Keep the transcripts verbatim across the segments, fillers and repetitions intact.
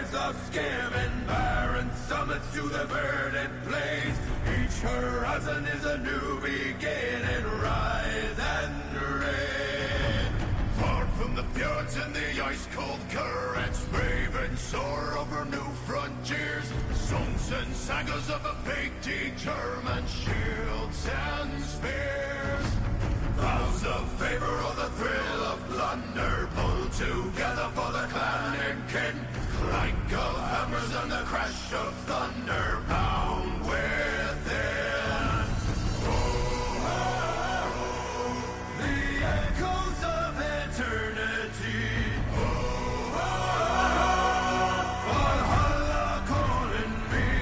years of skimming, barren summits to the verdant plains. Each horizon is a new beginning, rise and reign. Far from the fjords and the ice-cold currents, raving soar over new frontiers. Songs and sagas of a fate determined, shields and spears. Vows of favor or the thrill of plunder, pull together for the clan and kin. Clank of hammers and the crash of thunder, pound within. Oh, oh, oh, the echoes of eternity. Oh, oh, oh, Valhalla calling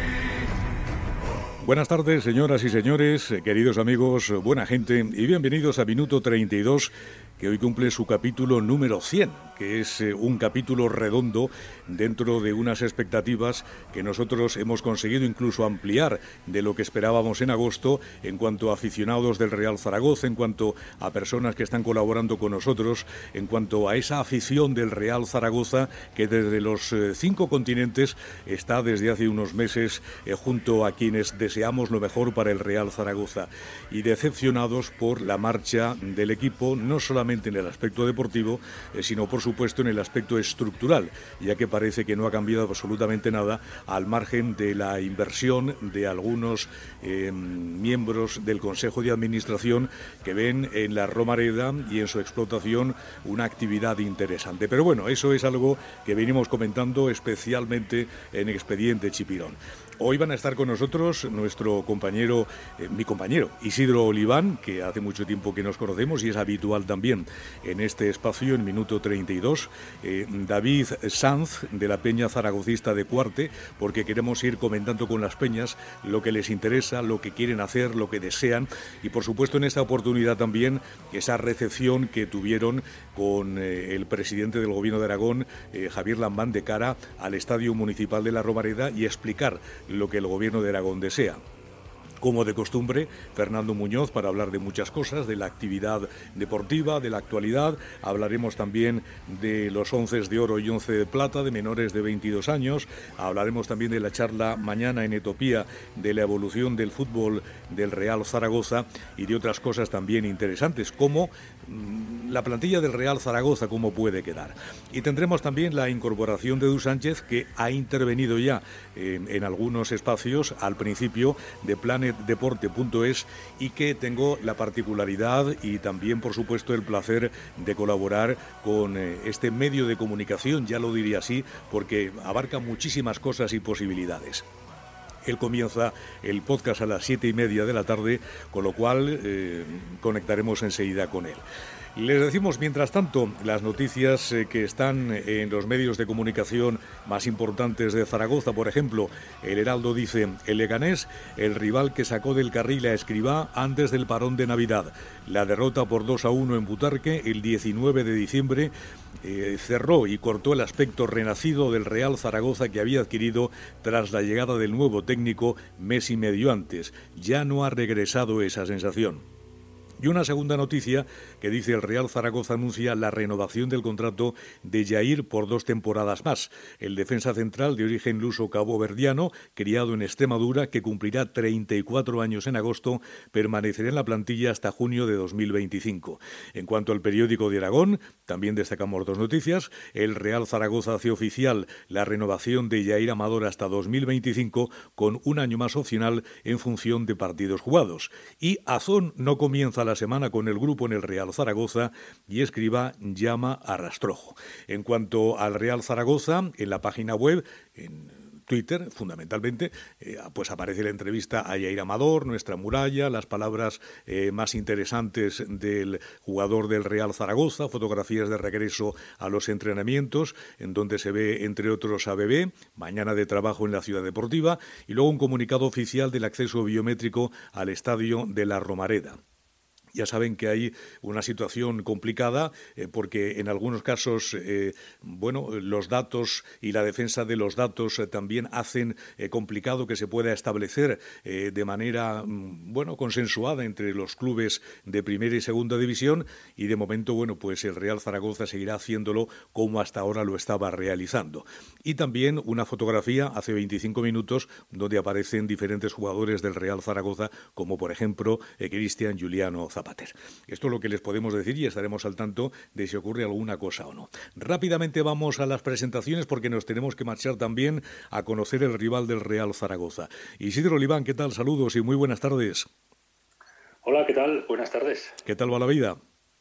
me. Buenas tardes, señoras y señores, queridos amigos, buena gente, y bienvenidos a Minuto treinta y dos, que hoy cumple su capítulo número cien, que es eh, un capítulo redondo dentro de unas expectativas que nosotros hemos conseguido incluso ampliar de lo que esperábamos en agosto en cuanto a aficionados del Real Zaragoza, en cuanto a personas que están colaborando con nosotros, en cuanto a esa afición del Real Zaragoza que desde los eh, cinco continentes está desde hace unos meses eh, junto a quienes deseamos lo mejor para el Real Zaragoza, y decepcionados por la marcha del equipo, no solamente en el aspecto deportivo, eh, sino por supuesto en el aspecto estructural, ya que parece que no ha cambiado absolutamente nada al margen de la inversión de algunos eh, miembros del Consejo de Administración que ven en la Romareda y en su explotación una actividad interesante. Pero bueno, eso es algo que venimos comentando especialmente en Expediente Chipirón. Hoy van a estar con nosotros nuestro compañero, eh, mi compañero Isidro Oliván, que hace mucho tiempo que nos conocemos y es habitual también en este espacio, en Minuto treinta y dos, eh, David Sanz, de la Peña Zaragocista de Cuarte, porque queremos ir comentando con las peñas lo que les interesa, lo que quieren hacer, lo que desean, y por supuesto en esta oportunidad también esa recepción que tuvieron con eh, el presidente del Gobierno de Aragón, eh, Javier Lambán, de cara al Estadio Municipal de la Romareda, y explicar lo que el Gobierno de Aragón desea. Como de costumbre, Fernando Muñoz para hablar de muchas cosas, de la actividad deportiva, de la actualidad. Hablaremos también de los once de oro y once de plata de menores de veintidós años. Hablaremos también de la charla mañana en Etopía de la evolución del fútbol del Real Zaragoza y de otras cosas también interesantes, como mmm, la plantilla del Real Zaragoza, cómo puede quedar. Y tendremos también la incorporación de Edu Sánchez, que ha intervenido ya eh, en algunos espacios al principio de Planes deporte punto es, y que tengo la particularidad y también por supuesto el placer de colaborar con eh, este medio de comunicación, ya lo diría así, porque abarca muchísimas cosas y posibilidades. Él comienza el podcast a las siete y media de la tarde, con lo cual eh, conectaremos enseguida con él. Les decimos, mientras tanto, las noticias eh, que están en los medios de comunicación más importantes de Zaragoza. Por ejemplo, el Heraldo dice: el Leganés, el rival que sacó del carril a Escribá antes del parón de Navidad. La derrota por dos a uno en Butarque el diecinueve de diciembre eh, cerró y cortó el aspecto renacido del Real Zaragoza que había adquirido tras la llegada del nuevo técnico mes y medio antes. Ya no ha regresado esa sensación. Y una segunda noticia que dice: el Real Zaragoza anuncia la renovación del contrato de Jair por dos temporadas más. El defensa central de origen luso caboverdiano, criado en Extremadura, que cumplirá treinta y cuatro años en agosto, permanecerá en la plantilla hasta junio de dos mil veinticinco. En cuanto al periódico de Aragón, también destacamos dos noticias. El Real Zaragoza hace oficial la renovación de Jair Amador hasta dos mil veinticinco, con un año más opcional en función de partidos jugados. Y Azón no comienza la semana con el grupo en el Real Zaragoza, y Escribá llama a Rastrojo. En cuanto al Real Zaragoza, en la página web, en Twitter, fundamentalmente, eh, pues aparece la entrevista a Jair Amador, nuestra muralla, las palabras eh, más interesantes del jugador del Real Zaragoza, fotografías de regreso a los entrenamientos, en donde se ve, entre otros, a Bebé, mañana de trabajo en la Ciudad Deportiva, y luego un comunicado oficial del acceso biométrico al estadio de la Romareda. Ya saben que hay una situación complicada eh, porque en algunos casos, eh, bueno, los datos y la defensa de los datos eh, también hacen eh, complicado que se pueda establecer eh, de manera, mm, bueno, consensuada entre los clubes de primera y segunda división, y de momento, bueno, pues el Real Zaragoza seguirá haciéndolo como hasta ahora lo estaba realizando. Y también una fotografía hace veinticinco minutos donde aparecen diferentes jugadores del Real Zaragoza, como por ejemplo eh, Cristian Juliano Zapater. Esto es lo que les podemos decir y estaremos al tanto de si ocurre alguna cosa o no. Rápidamente vamos a las presentaciones porque nos tenemos que marchar también a conocer el rival del Real Zaragoza. Isidro Oliván, ¿qué tal? Saludos y muy buenas tardes. Hola, ¿qué tal? Buenas tardes. ¿Qué tal va la vida?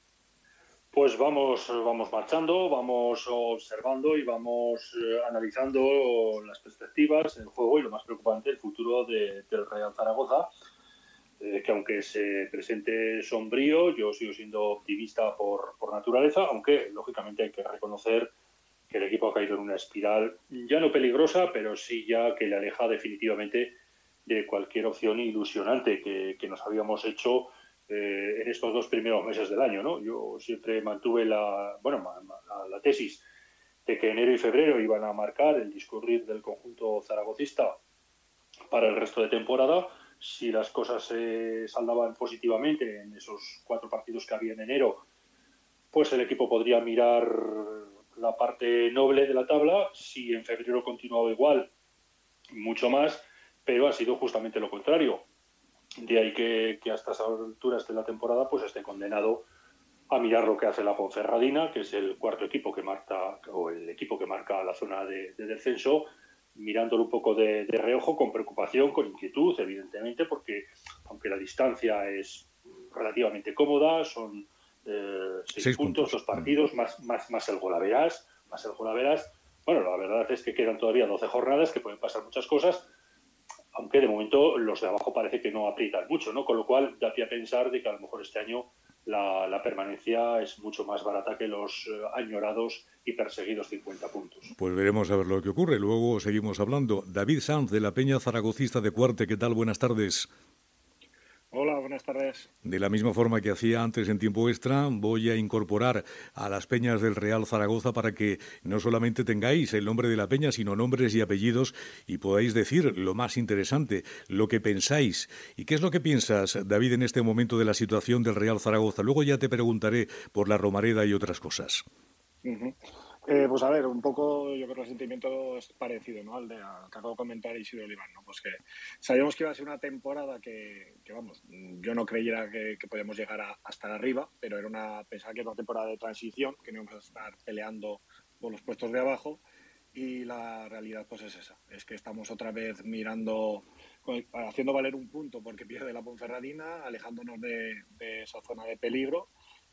Pues vamos, vamos marchando, vamos observando y vamos eh, analizando las perspectivas, el juego y lo más preocupante, el futuro de, del Real Zaragoza. Eh, que aunque se presente sombrío, yo sigo siendo optimista por, por naturaleza, aunque lógicamente hay que reconocer que el equipo ha caído en una espiral ya no peligrosa, pero sí ya que le aleja definitivamente de cualquier opción ilusionante que, que nos habíamos hecho eh, en estos dos primeros meses del año, ¿no? Yo siempre mantuve la, bueno, la, la tesis de que enero y febrero iban a marcar el discurrir del conjunto zaragocista para el resto de temporada. Si las cosas se eh, saldaban positivamente en esos cuatro partidos que había en enero, pues el equipo podría mirar la parte noble de la tabla. Si en febrero continuaba igual, mucho más, pero ha sido justamente lo contrario. De ahí que, que a estas alturas de la temporada pues esté condenado a mirar lo que hace la Ponferradina, que es el cuarto equipo que marca, o el equipo que marca la zona de, de descenso, mirándolo un poco de, de reojo, con preocupación, con inquietud, evidentemente, porque aunque la distancia es relativamente cómoda, son eh, seis, seis puntos, puntos, dos partidos, más, más, más el golaveras, más el golaveras. Bueno, la verdad es que quedan todavía doce jornadas, que pueden pasar muchas cosas, aunque de momento los de abajo parece que no aprietan mucho, ¿no? Con lo cual da pie a pensar de que a lo mejor este año la, la permanencia es mucho más barata que los eh, añorados y perseguidos cincuenta puntos. Pues veremos a ver lo que ocurre. Luego seguimos hablando. David Sanz, de la Peña Zaragocista de Cuarte. ¿Qué tal? Buenas tardes. Hola, buenas tardes. De la misma forma que hacía antes en tiempo extra, voy a incorporar a las peñas del Real Zaragoza para que no solamente tengáis el nombre de la peña, sino nombres y apellidos y podáis decir lo más interesante, lo que pensáis. ¿Y qué es lo que piensas, David, en este momento de la situación del Real Zaragoza? Luego ya te preguntaré por la Romareda y otras cosas. Uh-huh. Eh, pues a ver, un poco yo creo que el sentimiento es parecido, ¿no?, al de al que acabo de comentar Isidro Oliván, ¿no? Pues que sabíamos que iba a ser una temporada que, que vamos, yo no creyera que, que podíamos llegar a, a estar arriba, pero era una, pensaba que era una temporada de transición, que no íbamos a estar peleando por los puestos de abajo, y la realidad pues es esa, es que estamos otra vez mirando, haciendo valer un punto porque pierde la Ponferradina, alejándonos de, de esa zona de peligro.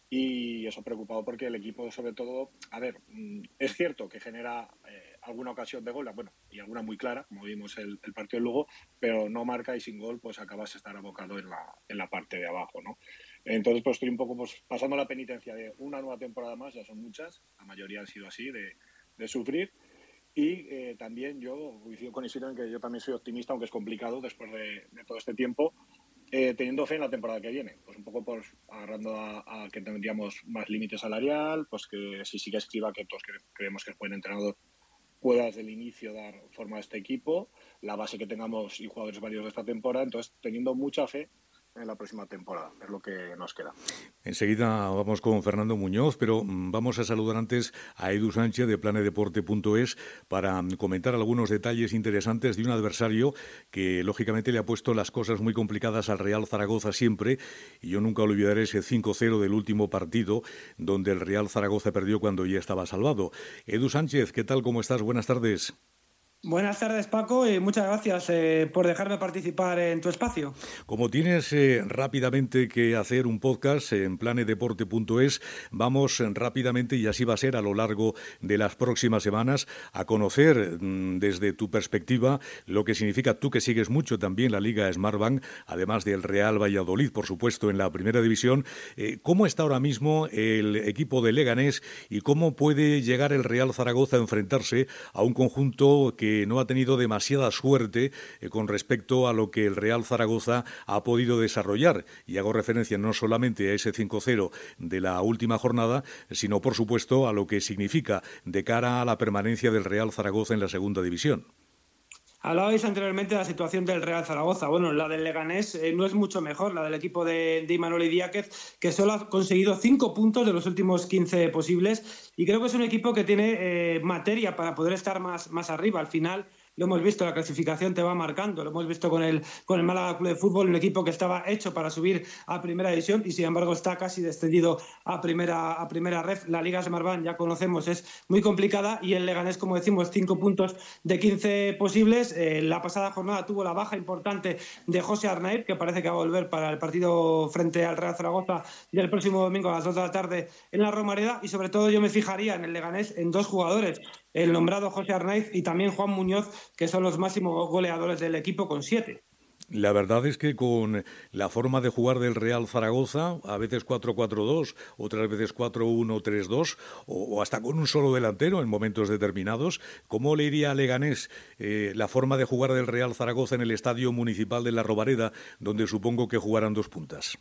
Y eso preocupado porque el equipo, sobre todo, a ver, es cierto que genera eh, alguna ocasión de gol, bueno, y alguna muy clara, como vimos el, el partido de Lugo, pero no marca y sin gol, pues acabas de estar abocado en la, en la parte de abajo, ¿no? Entonces, pues estoy un poco pues, pasando la penitencia de una nueva temporada más, ya son muchas, la mayoría han sido así, de, de sufrir. Y eh, también yo coincido con Isidro en que yo también soy optimista, aunque es complicado después de, de todo este tiempo. Eh, teniendo fe en la temporada que viene, pues un poco pues, agarrando a, a que tendríamos más límite salarial, pues que si sigue Escribá, que todos cre- creemos que es buen entrenador, pueda desde el inicio dar forma a este equipo, la base que tengamos y jugadores varios de esta temporada, entonces teniendo mucha fe en la próxima temporada, es lo que nos queda. Enseguida vamos con Fernando Muñoz, pero vamos a saludar antes a Edu Sánchez de planedeporte punto es para comentar algunos detalles interesantes de un adversario que lógicamente le ha puesto las cosas muy complicadas al Real Zaragoza siempre, y yo nunca olvidaré ese cinco cero del último partido donde el Real Zaragoza perdió cuando ya estaba salvado. Edu Sánchez, ¿qué tal? ¿Cómo estás? Buenas tardes. Buenas tardes, Paco, y muchas gracias eh, por dejarme participar en tu espacio. Como tienes eh, rápidamente que hacer un podcast en planedeporte punto es, vamos rápidamente, y así va a ser a lo largo de las próximas semanas, a conocer mmm, desde tu perspectiva lo que significa, tú que sigues mucho también la Liga Smartbank, además del Real Valladolid, por supuesto, en la primera división, eh, cómo está ahora mismo el equipo de Leganés y cómo puede llegar el Real Zaragoza a enfrentarse a un conjunto que que no ha tenido demasiada suerte eh, con respecto a lo que el Real Zaragoza ha podido desarrollar. Y hago referencia no solamente a ese cinco cero de la última jornada, sino, por supuesto, a lo que significa de cara a la permanencia del Real Zaragoza en la segunda división. Hablabais anteriormente de la situación del Real Zaragoza. Bueno, la del Leganés eh, no es mucho mejor, la del equipo de, de Imanol Idiáquez, que solo ha conseguido cinco puntos de los últimos quince posibles, y creo que es un equipo que tiene eh, materia para poder estar más, más arriba. Al final, lo hemos visto, la clasificación te va marcando, lo hemos visto con el, con el Málaga Club de Fútbol, un equipo que estaba hecho para subir a primera división y sin embargo está casi descendido a primera, a primera ref. La Liga Smartbank, ya conocemos, es muy complicada, y el Leganés, como decimos, cinco puntos de quince posibles. Eh, la pasada jornada tuvo la baja importante de José Arnaiz, que parece que va a volver para el partido frente al Real Zaragoza del próximo domingo a las dos de la tarde en la Romareda, y sobre todo yo me fijaría en el Leganés en dos jugadores, el nombrado José Arnaiz y también Juan Muñoz, que son los máximos goleadores del equipo con siete. La verdad es que con la forma de jugar del Real Zaragoza, a veces cuatro cuatro dos, otras veces cuatro uno tres dos, o, o hasta con un solo delantero en momentos determinados, ¿cómo le iría a Leganés eh, la forma de jugar del Real Zaragoza en el Estadio Municipal de la Romareda, donde supongo que jugarán dos puntas?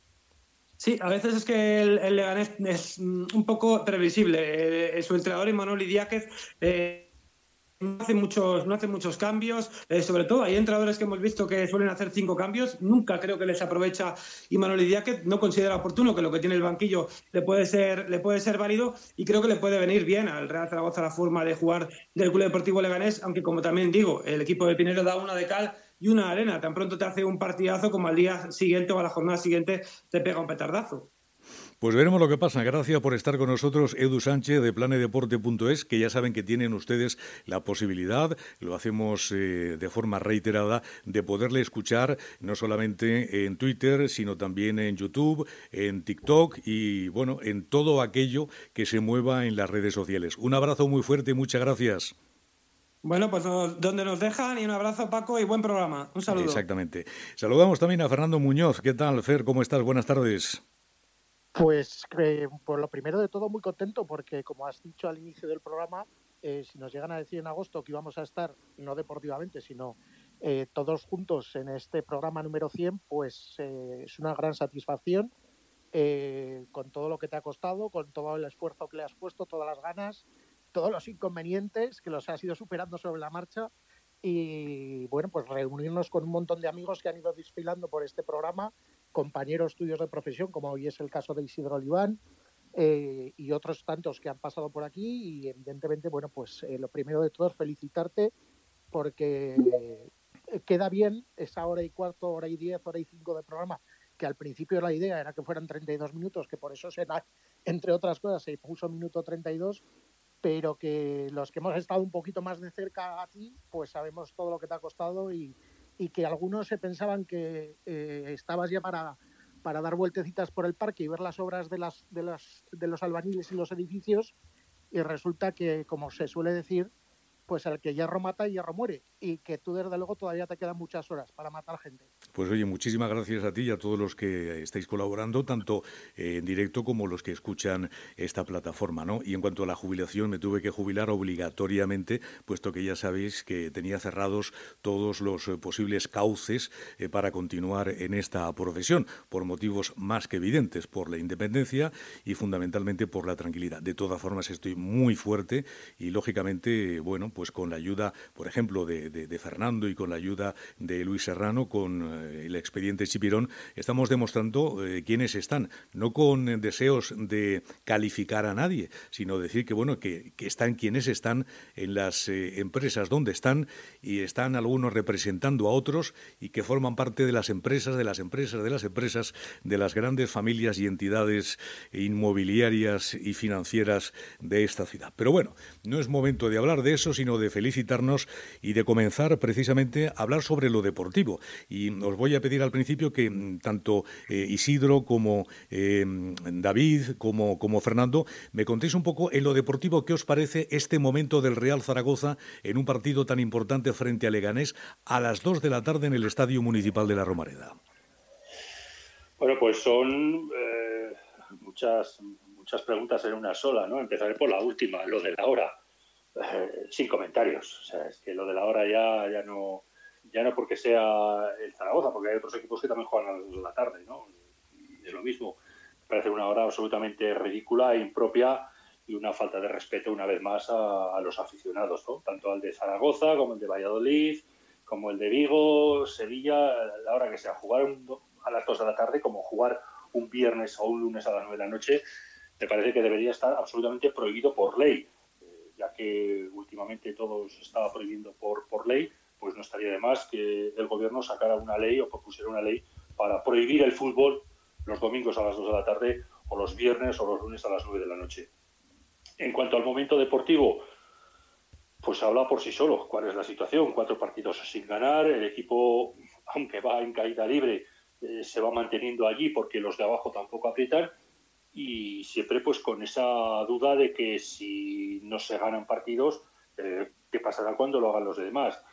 Sí, a veces es que el, el Leganés es un poco previsible. Eh, su entrenador, Imanol Idiáquez, eh, no hace muchos, no hace muchos cambios, eh, sobre todo hay entrenadores que hemos visto que suelen hacer cinco cambios, nunca creo que les aprovecha Imanol Idiáquez, no considera oportuno que lo que tiene el banquillo le puede ser, le puede ser válido, y creo que le puede venir bien al Real Zaragoza la forma de jugar del Club Deportivo Leganés, aunque como también digo, el equipo de Pinero da una de cal y una de arena, tan pronto te hace un partidazo como al día siguiente o a la jornada siguiente te pega un petardazo. Pues veremos lo que pasa. Gracias por estar con nosotros, Edu Sánchez de planedeporte punto es, que ya saben que tienen ustedes la posibilidad, lo hacemos eh, de forma reiterada, de poderle escuchar no solamente en Twitter, sino también en YouTube, en TikTok y, bueno, en todo aquello que se mueva en las redes sociales. Un abrazo muy fuerte y muchas gracias. Bueno, pues nos, donde nos dejan, y un abrazo, Paco, y buen programa. Un saludo. Exactamente. Saludamos también a Fernando Muñoz. ¿Qué tal, Fer? ¿Cómo estás? Buenas tardes. Pues eh, por lo primero de todo muy contento porque, como has dicho al inicio del programa, eh, si nos llegan a decir en agosto que íbamos a estar, no deportivamente, sino eh, todos juntos en este programa número cien, pues eh, es una gran satisfacción eh, con todo lo que te ha costado, con todo el esfuerzo que le has puesto, todas las ganas, todos los inconvenientes que los has ido superando sobre la marcha, y bueno, pues reunirnos con un montón de amigos que han ido desfilando por este programa, compañeros tuyos de profesión, como hoy es el caso de Isidro Oliván, eh, y otros tantos que han pasado por aquí, y evidentemente, bueno, pues eh, lo primero de todo es felicitarte porque eh, queda bien esa hora y cuarto, hora y diez, hora y cinco de programa, que al principio la idea era que fueran treinta y dos minutos, que por eso, se, entre otras cosas, se puso minuto treinta y dos, pero que los que hemos estado un poquito más de cerca a ti, pues sabemos todo lo que te ha costado, y, y que algunos se pensaban que eh, estabas ya para, para dar vueltecitas por el parque y ver las obras de, las, de, las, de los albañiles y los edificios, y resulta que, como se suele decir, pues el que hierro mata, hierro muere, y que tú desde luego todavía te quedan muchas horas para matar gente. Pues oye, muchísimas gracias a ti y a todos los que estáis colaborando, tanto eh, en directo como los que escuchan esta plataforma, ¿no? Y en cuanto a la jubilación, me tuve que jubilar obligatoriamente, puesto que ya sabéis que tenía cerrados todos los eh, posibles cauces eh, para continuar en esta profesión, por motivos más que evidentes, por la independencia y fundamentalmente por la tranquilidad. De todas formas, estoy muy fuerte y, lógicamente, bueno, pues con la ayuda, por ejemplo, de, de, de Fernando y con la ayuda de Luis Serrano, con eh, el expediente Chipirón, estamos demostrando eh, quiénes están, no con eh, deseos de calificar a nadie, sino decir que, bueno, que, que están quienes están en las eh, empresas donde están, y están algunos representando a otros y que forman parte de las empresas, de las empresas, de las empresas, de las grandes familias y entidades inmobiliarias y financieras de esta ciudad. Pero bueno, no es momento de hablar de eso, sino de felicitarnos y de comenzar precisamente a hablar sobre lo deportivo. Y os voy a pedir al principio que tanto eh, Isidro como eh, David como, como Fernando me contéis un poco en lo deportivo qué os parece este momento del Real Zaragoza en un partido tan importante frente a Leganés a las dos de la tarde en el Estadio Municipal de la Romareda. Bueno, pues son eh, muchas, muchas preguntas en una sola, ¿no? Empezaré por la última, lo de la hora. eh, sin comentarios. O sea, es que lo de la hora ya, ya no ya no porque sea el Zaragoza, porque hay otros equipos que también juegan a las dos de la tarde, ¿no? Y es lo mismo. Me parece una hora absolutamente ridícula e impropia y una falta de respeto una vez más a, a los aficionados, ¿no? Tanto al de Zaragoza como el de Valladolid, como el de Vigo, Sevilla, la hora que sea, jugar un, a las dos de la tarde como jugar un viernes o un lunes a las nueve de la noche, me parece que debería estar absolutamente prohibido por ley, eh, ya que últimamente todo se estaba prohibiendo por, por ley, pues no estaría de más que el gobierno sacara una ley o propusiera una ley para prohibir el fútbol los domingos a las dos de la tarde o los viernes o los lunes a las nueve de la noche. En cuanto al momento deportivo, pues habla por sí solo. ¿Cuál es la situación? Cuatro partidos sin ganar, el equipo, aunque va en caída libre, eh, se va manteniendo allí porque los de abajo tampoco aprietan, y siempre pues con esa duda de que si no se ganan partidos, eh, ¿qué pasará cuando lo hagan los demás?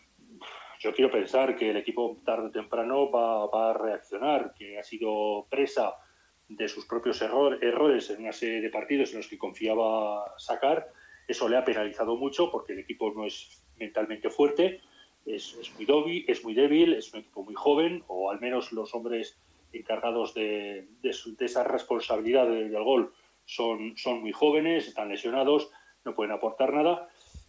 Yo quiero pensar que el equipo tarde o temprano va, va a reaccionar, que ha sido presa de sus propios error, errores en una serie de partidos en los que confiaba sacar. Eso le ha penalizado mucho porque el equipo no es mentalmente fuerte, es, es, muy, dobi, es muy débil, es un equipo muy joven, o al menos los hombres encargados de, de, su, de esa responsabilidad de, del gol son, son muy jóvenes, están lesionados, no pueden aportar nada.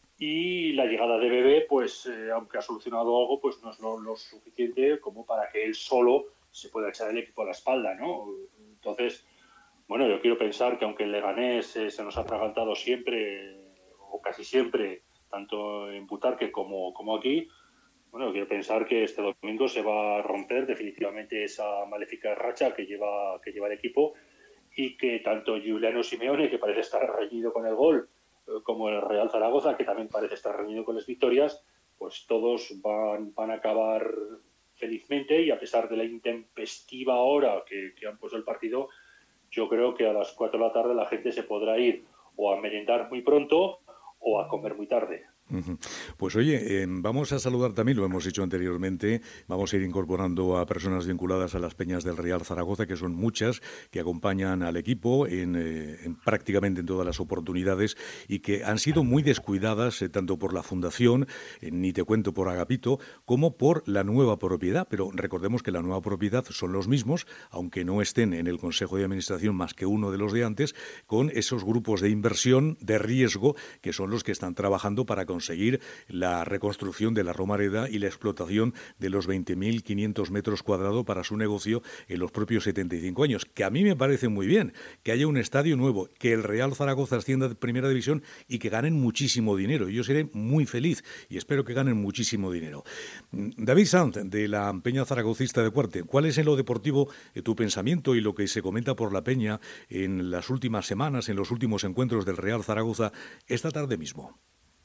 Y la llegada de Bebé, pues eh, aunque ha solucionado algo, pues no es lo, lo suficiente como para que él solo se pueda echar el equipo a la espalda, ¿no? Entonces, bueno, yo quiero pensar que aunque el Leganés eh, se nos ha atragantado siempre, o casi siempre, tanto en Butarque como, como aquí, bueno, quiero pensar que este domingo se va a romper definitivamente esa maléfica racha que lleva, que lleva el equipo, y que tanto Giuliano Simeone, que parece estar reñido con el gol, como el Real Zaragoza, que también parece estar reñido con las victorias, pues todos van, van a acabar felizmente, y a pesar de la intempestiva hora que, que han puesto el partido, yo creo que a las cuatro de la tarde la gente se podrá ir o a merendar muy pronto o a comer muy tarde. Pues oye, eh, vamos a saludar también, lo hemos dicho anteriormente, vamos a ir incorporando a personas vinculadas a las peñas del Real Zaragoza, que son muchas, que acompañan al equipo en, eh, en prácticamente en todas las oportunidades y que han sido muy descuidadas eh, tanto por la Fundación, eh, ni te cuento por Agapito, como por la nueva propiedad. Pero recordemos que la nueva propiedad son los mismos, aunque no estén en el Consejo de Administración más que uno de los de antes, con esos grupos de inversión de riesgo que son los que están trabajando para conseguir la reconstrucción de la Romareda y la explotación de los veinte mil quinientos metros cuadrados para su negocio en los propios setenta y cinco años, que a mí me parece muy bien, que haya un estadio nuevo, que el Real Zaragoza ascienda a Primera División y que ganen muchísimo dinero. Yo seré muy feliz y espero que ganen muchísimo dinero. David Sanz, de la Peña Zaragocista de Cuarte, ¿cuál es en lo deportivo eh, tu pensamiento y lo que se comenta por la Peña en las últimas semanas, en los últimos encuentros del Real Zaragoza esta tarde mismo?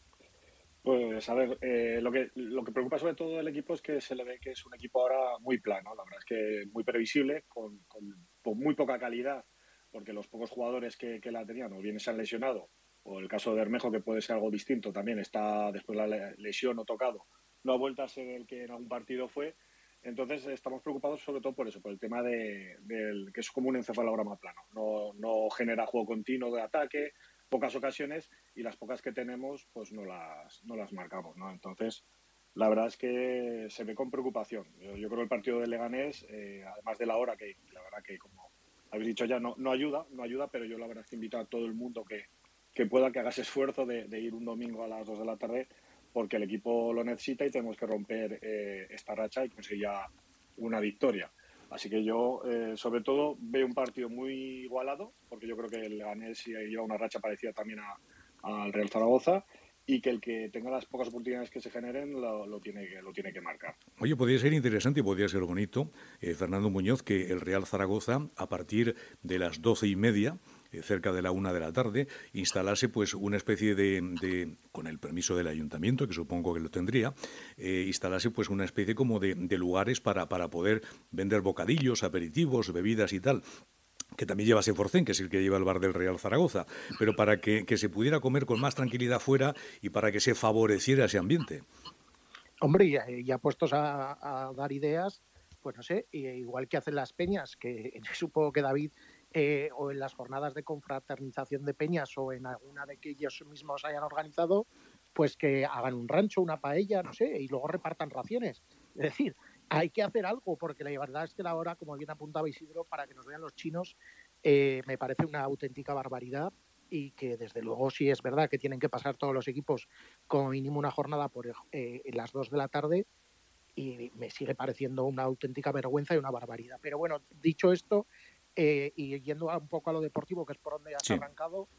Pues a ver, eh, lo que lo que preocupa sobre todo del equipo es que se le ve que es un equipo ahora muy plano, la verdad es que muy previsible, con, con, con muy poca calidad, porque los pocos jugadores que, que la tenían o bien se han lesionado, o el caso de Bermejo, que puede ser algo distinto, también está después de la lesión o tocado, no ha vuelto a ser el que en algún partido fue. Entonces estamos preocupados sobre todo por eso, por el tema de, de que es como un encefalograma plano, no, no genera juego continuo de ataque, pocas ocasiones, y las pocas que tenemos pues no las, no las marcamos, ¿no? Entonces, la verdad es que se ve con preocupación. Yo, yo creo que el partido de Leganés, eh, además de la hora, que la verdad que como habéis dicho ya, no, no ayuda, no ayuda, pero yo la verdad es que invito a todo el mundo que, que pueda, que hagas esfuerzo de, de ir un domingo a las dos de la tarde, porque el equipo lo necesita y tenemos que romper eh, esta racha y conseguir ya una victoria. Así que yo, eh, sobre todo, veo un partido muy igualado, porque yo creo que el Leganés lleva una racha parecida también al Real Zaragoza, y que el que tenga las pocas oportunidades que se generen lo, lo, tiene, que, lo tiene que marcar. Oye, podría ser interesante y podría ser bonito, eh, Fernando Muñoz, que el Real Zaragoza, a partir de las doce y media, eh, cerca de la una de la tarde, instalase pues una especie de, de con el permiso del ayuntamiento, que supongo que lo tendría, eh, instalase pues una especie como de, de lugares para, para poder vender bocadillos, aperitivos, bebidas y tal, que también lleva Seforcén, que es el que lleva el bar del Real Zaragoza, pero para que, que se pudiera comer con más tranquilidad fuera y para que se favoreciera ese ambiente. Hombre, y ya puestos a, a dar ideas, pues no sé, igual que hacen las peñas, que supongo que David eh, o en las jornadas de confraternización de peñas o en alguna de que ellos mismos hayan organizado, pues que hagan un rancho, una paella, no sé, y luego repartan raciones. Es decir, hay que hacer algo, porque la verdad es que la hora, como bien apuntaba Isidro, para que nos vean los chinos, eh, me parece una auténtica barbaridad, y que desde luego sí es verdad que tienen que pasar todos los equipos como mínimo una jornada por eh, las dos de la tarde, y me sigue pareciendo una auténtica vergüenza y una barbaridad. Pero bueno, dicho esto, eh, y yendo a un poco a lo deportivo, que es por donde has sí. arrancado,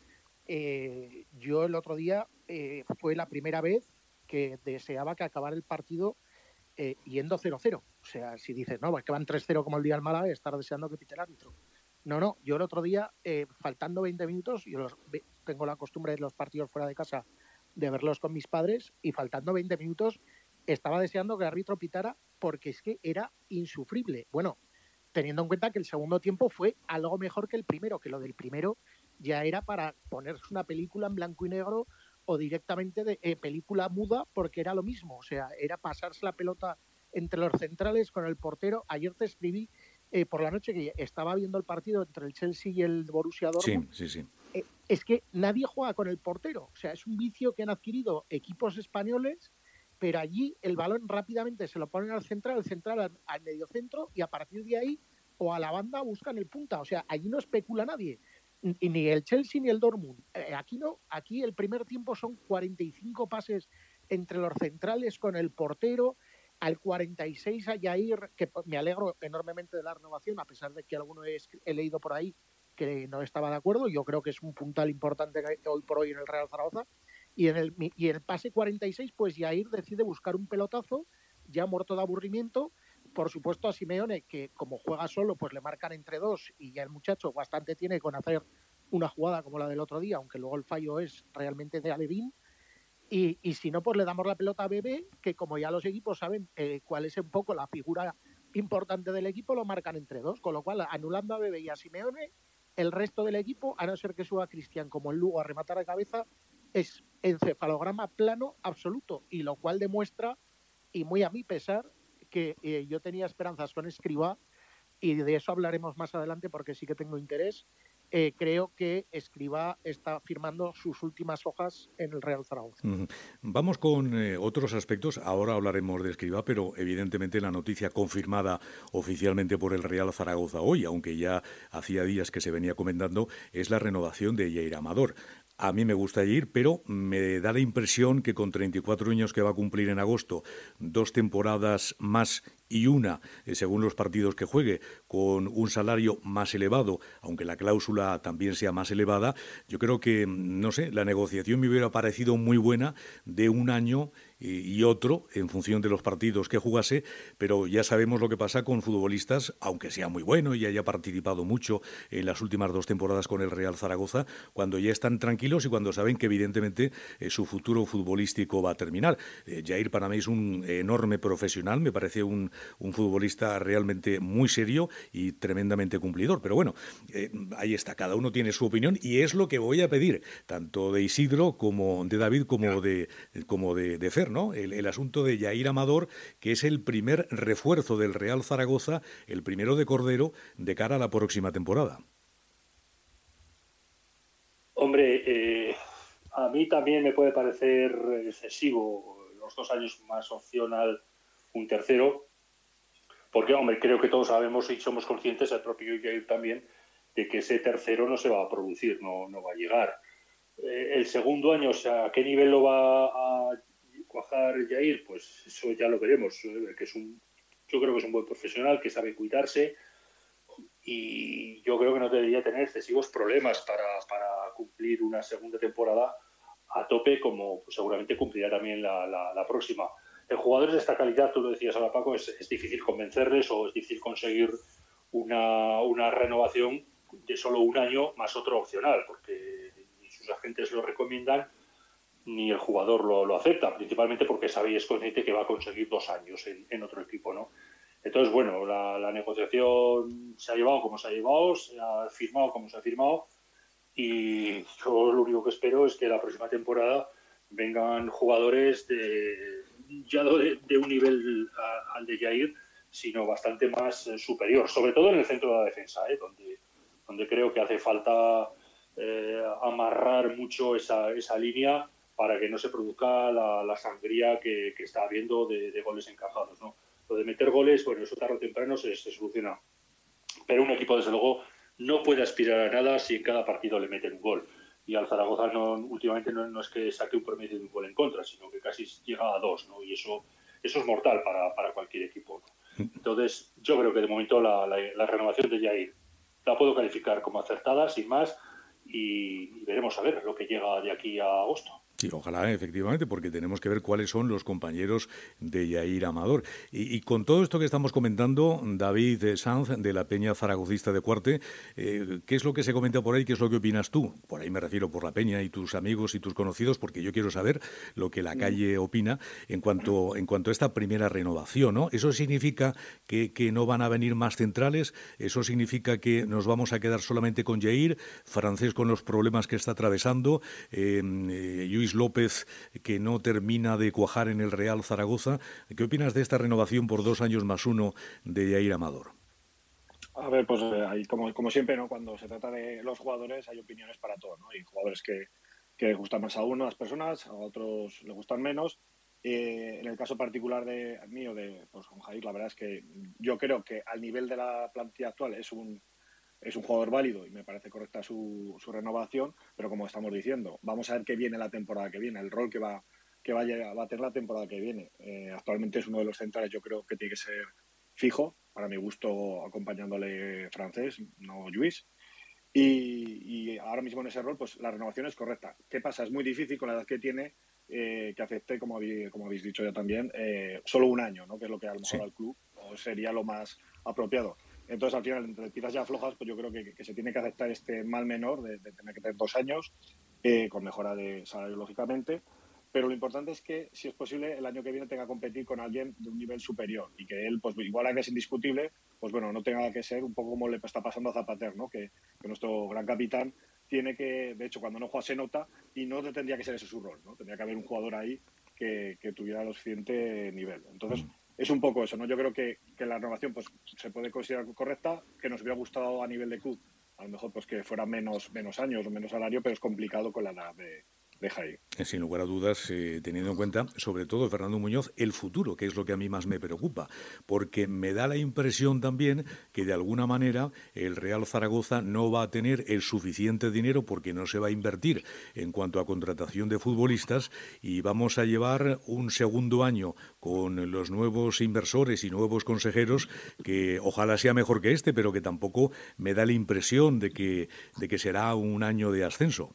eh, yo el otro día eh, fue la primera vez que deseaba que acabara el partido eh, yendo cero cero. O sea, si dices, no, que van tres cero como el día del Málaga, estar deseando que pite el árbitro. No, no, yo el otro día, eh, faltando veinte minutos, yo los, tengo la costumbre de los partidos fuera de casa de verlos con mis padres, y faltando veinte minutos estaba deseando que el árbitro pitara, porque es que era insufrible. Bueno, teniendo en cuenta que el segundo tiempo fue algo mejor que el primero, que lo del primero ya era para ponerse una película en blanco y negro o directamente de eh, película muda, porque era lo mismo. O sea, era pasarse la pelota entre los centrales con el portero. Ayer te escribí eh, por la noche que estaba viendo el partido entre el Chelsea y el Borussia Dortmund. Sí, sí, sí. Eh, es que nadie juega con el portero. O sea, es un vicio que han adquirido equipos españoles, pero allí el balón rápidamente se lo ponen al central, el central al, al mediocentro, y a partir de ahí o a la banda buscan el punta. O sea, allí no especula nadie, ni, ni el Chelsea ni el Dortmund. Eh, aquí no, aquí el primer tiempo son cuarenta y cinco pases entre los centrales con el portero, al cuarenta y seis a Yair, que me alegro enormemente de la renovación, a pesar de que alguno he, he leído por ahí que no estaba de acuerdo. Yo creo que es un puntal importante hoy por hoy en el Real Zaragoza. Y en el, y el pase cuarenta y seis, pues Yair decide buscar un pelotazo, ya muerto de aburrimiento. Por supuesto a Simeone, que como juega solo, pues le marcan entre dos, y ya el muchacho bastante tiene con hacer una jugada como la del otro día, aunque luego el fallo es realmente de Alevín. Y, y si no, pues le damos la pelota a Bebé, que como ya los equipos saben eh, cuál es un poco la figura importante del equipo, lo marcan entre dos, con lo cual, anulando a Bebé y a Simeone, el resto del equipo, a no ser que suba Cristian como el Lugo a rematar de cabeza, es encefalograma plano absoluto, y lo cual demuestra, y muy a mi pesar, que eh, yo tenía esperanzas con Escribá, y de eso hablaremos más adelante porque sí que tengo interés. Eh, creo que Escribá está firmando sus últimas hojas en el Real Zaragoza. Uh-huh. Vamos con eh, otros aspectos. Ahora hablaremos de Escribá, pero evidentemente la noticia confirmada oficialmente por el Real Zaragoza hoy, aunque ya hacía días que se venía comentando, es la renovación de Yair Amador. A mí me gusta ir, pero me da la impresión que con treinta y cuatro años que va a cumplir en agosto, dos temporadas más y una, eh, según los partidos que juegue, con un salario más elevado, aunque la cláusula también sea más elevada, yo creo que, no sé, la negociación me hubiera parecido muy buena de un año y otro en función de los partidos que jugase, pero ya sabemos lo que pasa con futbolistas, aunque sea muy bueno y haya participado mucho en las últimas dos temporadas con el Real Zaragoza, cuando ya están tranquilos y cuando saben que evidentemente eh, su futuro futbolístico va a terminar. Eh, Yair para mí es un enorme profesional, me parece un, un futbolista realmente muy serio y tremendamente cumplidor, pero bueno, eh, ahí está, cada uno tiene su opinión y es lo que voy a pedir, tanto de Isidro como de David como de, como de, de Fer, ¿no? El, el asunto de Yair Amador, que es el primer refuerzo del Real Zaragoza, el primero de Cordero, de cara a la próxima temporada. Hombre, eh, a mí también me puede parecer excesivo los dos años más opcional un tercero, porque, hombre, creo que todos sabemos y somos conscientes, el propio Yair también, de que ese tercero no se va a producir, no, no va a llegar. Eh, el segundo año, o sea, ¿a qué nivel lo va a cuajar Yair? Pues eso ya lo veremos, que es un, yo creo que es un buen profesional, que sabe cuidarse, y yo creo que no debería tener excesivos problemas para, para cumplir una segunda temporada a tope, como pues, seguramente cumplirá también la, la, la próxima. En jugadores de esta calidad, tú lo decías ahora, Paco, es, es difícil convencerles o es difícil conseguir una, una renovación de solo un año más otro opcional, porque ni sus agentes lo recomiendan ni el jugador lo, lo acepta, principalmente porque sabe y es consciente que va a conseguir dos años en, en otro equipo, ¿no? Entonces, bueno, la, la negociación se ha llevado como se ha llevado, se ha firmado como se ha firmado, y yo lo único que espero es que la próxima temporada vengan jugadores de, ya de, de un nivel a, al de Yair, sino bastante más eh, superior, sobre todo en el centro de la defensa, ¿eh? donde, donde creo que hace falta eh, amarrar mucho esa, esa línea para que no se produzca la, la sangría que, que está habiendo de, de goles encajados, ¿no? Lo de meter goles, bueno, eso tarde o temprano se, se soluciona. Pero un equipo, desde luego, no puede aspirar a nada si en cada partido le meten un gol. Y al Zaragoza no, últimamente no, no es que saque un promedio de un gol en contra, sino que casi llega a dos, ¿no? Y eso, eso es mortal para, para cualquier equipo, ¿no? Entonces, yo creo que de momento la, la, la renovación de Jair la puedo calificar como acertada, sin más, y, y veremos a ver lo que llega de aquí a agosto. Sí, ojalá, efectivamente, porque tenemos que ver cuáles son los compañeros de Jair Amador. Y, y con todo esto que estamos comentando, David Sanz, de la Peña Zaragocista de Cuarte, eh, ¿qué es lo que se comenta por ahí? ¿Qué es lo que opinas tú? Por ahí me refiero por la Peña y tus amigos y tus conocidos, porque yo quiero saber lo que la calle opina en cuanto, en cuanto a esta primera renovación, ¿no? ¿Eso significa que, que no van a venir más centrales? ¿Eso significa que nos vamos a quedar solamente con Jair, Francés con los problemas que está atravesando, eh, eh, Luis López, que no termina de cuajar en el Real Zaragoza? ¿Qué opinas de esta renovación por dos años más uno de Jair Amador? A ver, pues eh, hay, como, como siempre, ¿no? Cuando se trata de los jugadores hay opiniones para todo, ¿no? Hay jugadores que, que les gustan más a unas personas, a otros les gustan menos. Eh, en el caso particular de mío, de pues, con Jair, la verdad es que yo creo que al nivel de la plantilla actual es un es un jugador válido y me parece correcta su, su renovación, pero como estamos diciendo, vamos a ver qué viene la temporada que viene, el rol que va que vaya, va a tener la temporada que viene. Eh, actualmente es uno de los centrales, yo creo que tiene que ser fijo, para mi gusto acompañándole Francés, no Luis. Y, y ahora mismo en ese rol, pues la renovación es correcta. ¿Qué pasa? Es muy difícil con la edad que tiene eh, que acepte, como habéis, como habéis dicho ya también, eh, solo un año, ¿no? Que es lo que a lo mejor sí. al club o sería lo más apropiado. Entonces, al final, entre tiras ya flojas, pues yo creo que, que se tiene que aceptar este mal menor de, de tener que tener dos años, eh, con mejora de salario, lógicamente. Pero lo importante es que, si es posible, el año que viene tenga que competir con alguien de un nivel superior y que él, pues igual a que es indiscutible, pues bueno, no tenga que ser un poco como le está pasando a Zapater, ¿no? Que, que nuestro gran capitán tiene que, de hecho, cuando no juega se nota y no tendría que ser ese su rol, ¿no? Tendría que haber un jugador ahí que, que tuviera lo suficiente nivel. Entonces, es un poco eso, ¿no? Yo creo que, que la renovación pues se puede considerar correcta, que nos hubiera gustado a nivel de club, a lo mejor pues que fuera menos, menos años o menos salario, pero es complicado con la edad de, de Jair. Sin lugar a dudas, eh, teniendo en cuenta, sobre todo, Fernando Muñoz, el futuro, que es lo que a mí más me preocupa, porque me da la impresión también que de alguna manera el Real Zaragoza no va a tener el suficiente dinero porque no se va a invertir en cuanto a contratación de futbolistas y vamos a llevar un segundo año con los nuevos inversores y nuevos consejeros que ojalá sea mejor que este, pero que tampoco me da la impresión de que, de que será un año de ascenso.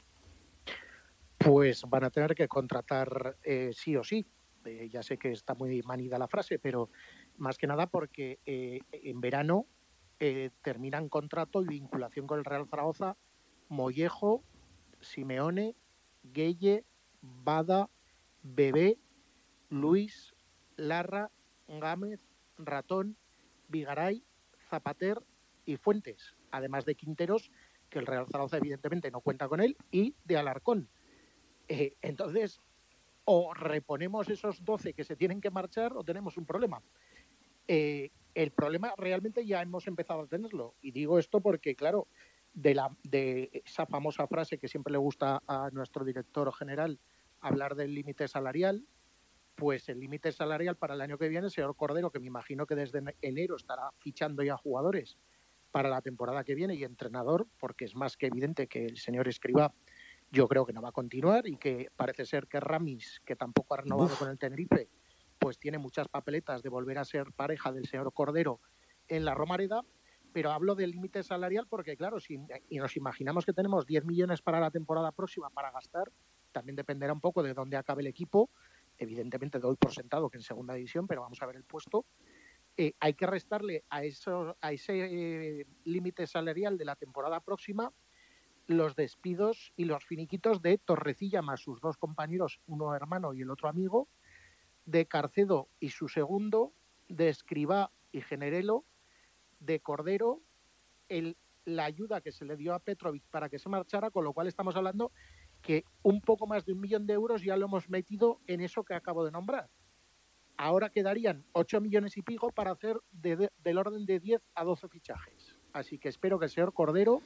Pues van a tener que contratar eh, sí o sí. Eh, ya sé que está muy manida la frase, pero más que nada porque eh, en verano eh, terminan contrato y vinculación con el Real Zaragoza Mollejo, Simeone, Gueye, Bada, Bebé, Luis, Larra, Gámez, Ratón, Vigaray, Zapater y Fuentes, además de Quinteros, que el Real Zaragoza evidentemente no cuenta con él, y de Alarcón. Eh, entonces, o reponemos esos doce que se tienen que marchar o tenemos un problema. Eh, el problema realmente ya hemos empezado a tenerlo. Y digo esto porque, claro, de, la, de esa famosa frase que siempre le gusta a nuestro director general hablar del límite salarial, pues el límite salarial para el año que viene, señor Cordero, que me imagino que desde enero estará fichando ya jugadores para la temporada que viene y entrenador, porque es más que evidente que el señor Escribá yo creo que no va a continuar y que parece ser que Ramis, que tampoco ha renovado Uf. con el Tenerife, pues tiene muchas papeletas de volver a ser pareja del señor Cordero en la Romareda, pero hablo del límite salarial porque, claro, si y nos imaginamos que tenemos diez millones para la temporada próxima para gastar, también dependerá un poco de dónde acabe el equipo. Evidentemente doy por sentado que en segunda división, pero vamos a ver el puesto. Eh, hay que restarle a, eso, a ese eh, límite salarial de la temporada próxima los despidos y los finiquitos de Torrecilla más sus dos compañeros, uno hermano y el otro amigo, de Carcedo y su segundo, de Escribá y Generelo, de Cordero, el, la ayuda que se le dio a Petrovic para que se marchara, con lo cual estamos hablando que un poco más de un millón de euros ya lo hemos metido en eso que acabo de nombrar. Ahora quedarían ocho millones y pico para hacer de, de, del orden de diez a doce fichajes. Así que espero que el señor Cordero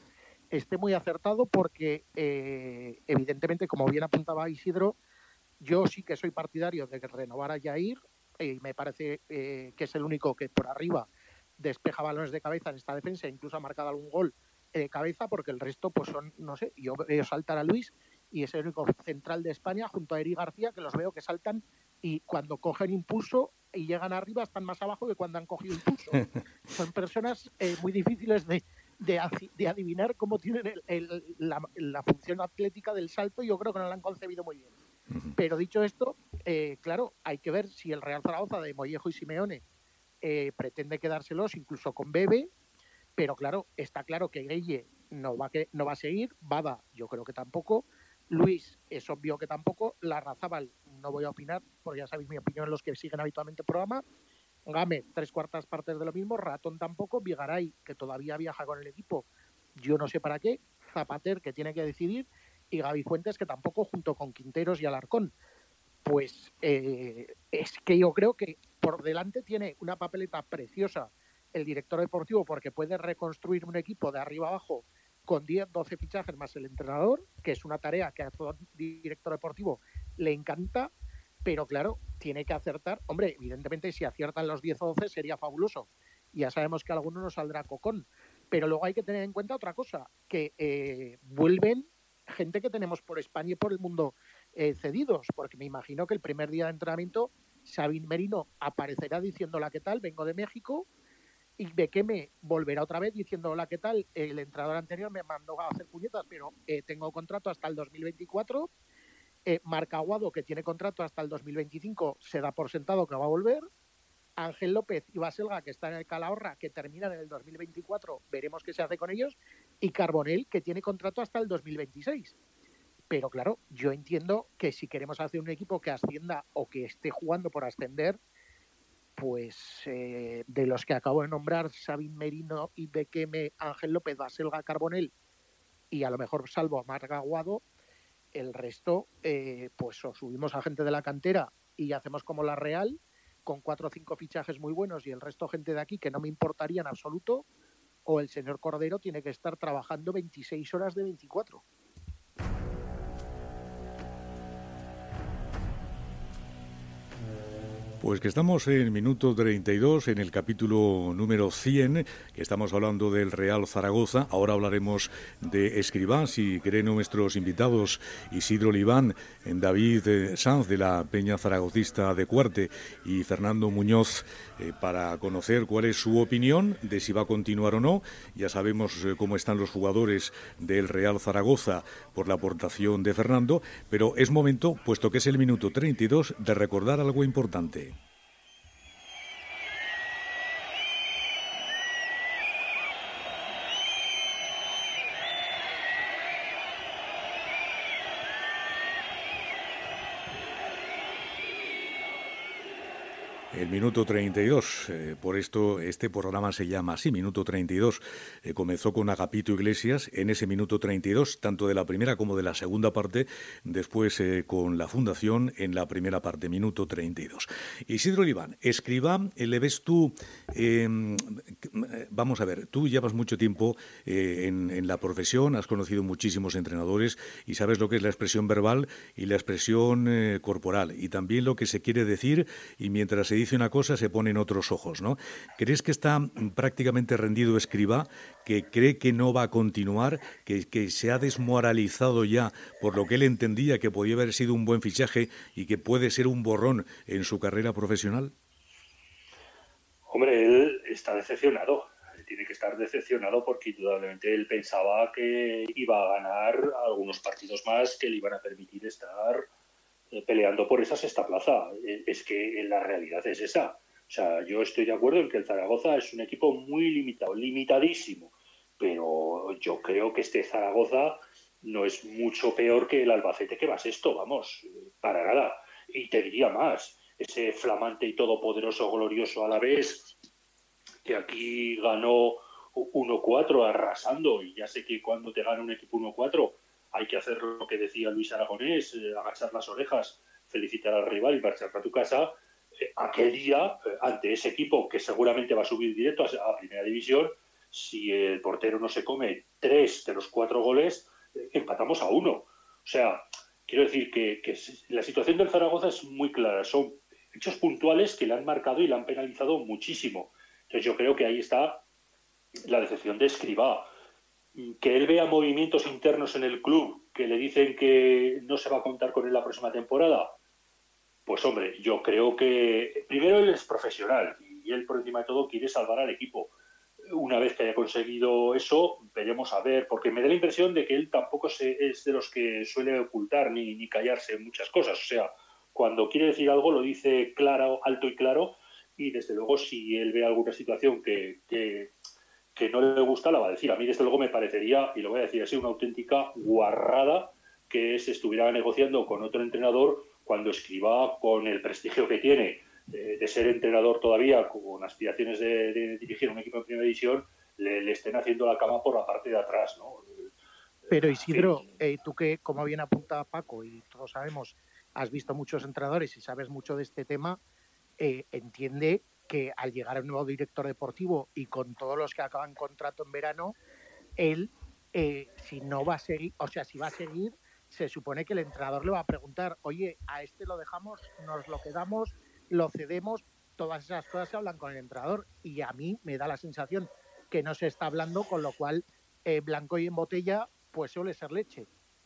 esté muy acertado porque, eh, evidentemente, como bien apuntaba Isidro, yo sí que soy partidario de renovar a Jair y eh, me parece eh, que es el único que por arriba despeja balones de cabeza en esta defensa, incluso ha marcado algún gol de cabeza, porque el resto pues son, no sé, yo veo saltar a Luis y es el único central de España junto a Eric García que los veo que saltan y cuando cogen impulso y llegan arriba están más abajo que cuando han cogido impulso. Son personas eh, muy difíciles de, de, de adivinar cómo tienen el, el, la, la función atlética del salto y yo creo que no la han concebido muy bien. Pero dicho esto, eh, claro, hay que ver si el Real Zaragoza de Mollejo y Simeone eh, pretende quedárselos incluso con Bebe, pero claro, está claro que Gueye no va, que, no va a seguir, Bada yo creo que tampoco, Luis es obvio que tampoco, Larrazábal no voy a opinar, porque ya sabéis mi opinión en los que siguen habitualmente el programa, Gámez, tres cuartas partes de lo mismo, Ratón tampoco, Vigaray, que todavía viaja con el equipo, yo no sé para qué, Zapater, que tiene que decidir, y Gaby Fuentes, que tampoco, junto con Quinteros y Alarcón. Pues eh, es que yo creo que por delante tiene una papeleta preciosa el director deportivo, porque puede reconstruir un equipo de arriba abajo con diez, doce fichajes más el entrenador, que es una tarea que a todo director deportivo le encanta, pero claro, tiene que acertar. Hombre, evidentemente si aciertan los diez o doce sería fabuloso. Ya sabemos que alguno nos saldrá cocón, pero luego hay que tener en cuenta otra cosa, que eh, vuelven gente que tenemos por España y por el mundo eh, cedidos, porque me imagino que el primer día de entrenamiento Sabin Merino aparecerá diciendo hola, ¿qué tal? Vengo de México, y Bekeme volverá otra vez diciendo hola, ¿qué tal? El entrenador anterior me mandó a hacer puñetas, pero eh, tengo contrato hasta el dos mil veinticuatro. Eh, Marc Aguado, que tiene contrato hasta el dos mil veinticinco, se da por sentado que va a volver. Ángel López y Baselga, que está en el Calahorra, que terminan en el dos mil veinticuatro, veremos qué se hace con ellos, y Carbonell, que tiene contrato hasta el dos mil veintiséis. Pero claro, yo entiendo que si queremos hacer un equipo que ascienda o que esté jugando por ascender, pues eh, de los que acabo de nombrar, Sabin Merino y Bekeme, Ángel López, Baselga, Carbonell, y a lo mejor salvo a Marc Aguado, el resto, eh, pues o subimos a gente de la cantera y hacemos como la Real, con cuatro o cinco fichajes muy buenos y el resto gente de aquí que no me importaría en absoluto, o el señor Cordero tiene que estar trabajando veintiséis horas de veinticuatro. Pues que estamos en minuto treinta y dos, en el capítulo número cien, que estamos hablando del Real Zaragoza. Ahora hablaremos de Escribá, si creen nuestros invitados Isidro Oliván, David Sanz de la Peña Zaragocista de Cuarte y Fernando Muñoz, eh, para conocer cuál es su opinión de si va a continuar o no. Ya sabemos eh, cómo están los jugadores del Real Zaragoza por la aportación de Fernando, pero es momento, puesto que es el minuto treinta y dos, de recordar algo importante. El minuto treinta y dos, eh, por esto este programa se llama así, Minuto treinta y dos. Eh, comenzó con Agapito Iglesias en ese minuto treinta y dos, tanto de la primera como de la segunda parte, después eh, con la Fundación en la primera parte, Minuto treinta y dos. Isidro Oliván, Escribá, eh, ¿le ves tú? Eh, vamos a ver, tú llevas mucho tiempo eh, en, en la profesión, has conocido muchísimos entrenadores y sabes lo que es la expresión verbal y la expresión eh, corporal, y también lo que se quiere decir, y mientras se dice una cosa se ponen otros ojos, ¿no? ¿Crees que está prácticamente rendido Escribá, que cree que no va a continuar, que, que se ha desmoralizado ya por lo que él entendía que podía haber sido un buen fichaje y que puede ser un borrón en su carrera profesional? Hombre, él está decepcionado. Tiene que estar decepcionado porque indudablemente él pensaba que iba a ganar algunos partidos más que le iban a permitir estar peleando por esa sexta plaza. Es que la realidad es esa. O sea, yo estoy de acuerdo en que el Zaragoza es un equipo muy limitado, limitadísimo, pero yo creo que este Zaragoza no es mucho peor que el Albacete que va sexto, vamos, para nada. Y te diría más, ese flamante y todopoderoso glorioso Alavés, que aquí ganó uno cuatro arrasando, y ya sé que cuando te gana un equipo uno cuatro hay que hacer lo que decía Luis Aragonés, eh, agachar las orejas, felicitar al rival y marcharte a tu casa. Eh, aquel día, eh, ante ese equipo que seguramente va a subir directo a, a Primera División, si el portero no se come tres de los cuatro goles, empatamos a uno. O sea, quiero decir que, que la situación del Zaragoza es muy clara. Son hechos puntuales que le han marcado y le han penalizado muchísimo. Entonces yo creo que ahí está la decepción de Escribá. Que él vea movimientos internos en el club que le dicen que no se va a contar con él la próxima temporada. Pues hombre, yo creo que primero él es profesional y él por encima de todo quiere salvar al equipo. Una vez que haya conseguido eso, veremos a ver, porque me da la impresión de que él tampoco se, es de los que suele ocultar ni, ni callarse en muchas cosas. O sea, cuando quiere decir algo lo dice claro, alto y claro, y desde luego si él ve alguna situación que, que, que no le gusta, la va a decir. A mí desde luego me parecería, y lo voy a decir así, una auténtica guarrada que se estuviera negociando con otro entrenador cuando Escribá, con el prestigio que tiene de, de ser entrenador todavía, con aspiraciones de, de dirigir un equipo en primera división, le, le estén haciendo la cama por la parte de atrás, ¿no? Pero Isidro, eh, tú que, como bien apunta Paco, y todos sabemos, has visto muchos entrenadores y sabes mucho de este tema, eh, entiende que al llegar el nuevo director deportivo y con todos los que acaban contrato en verano, él, eh, si no va a seguir, o sea, si va a seguir, se supone que el entrenador le va a preguntar, oye, a este lo dejamos, nos lo quedamos, lo cedemos, todas esas cosas se hablan con el entrenador y a mí me da la sensación que no se está hablando, con lo cual eh, blanco y en botella pues suele ser leche.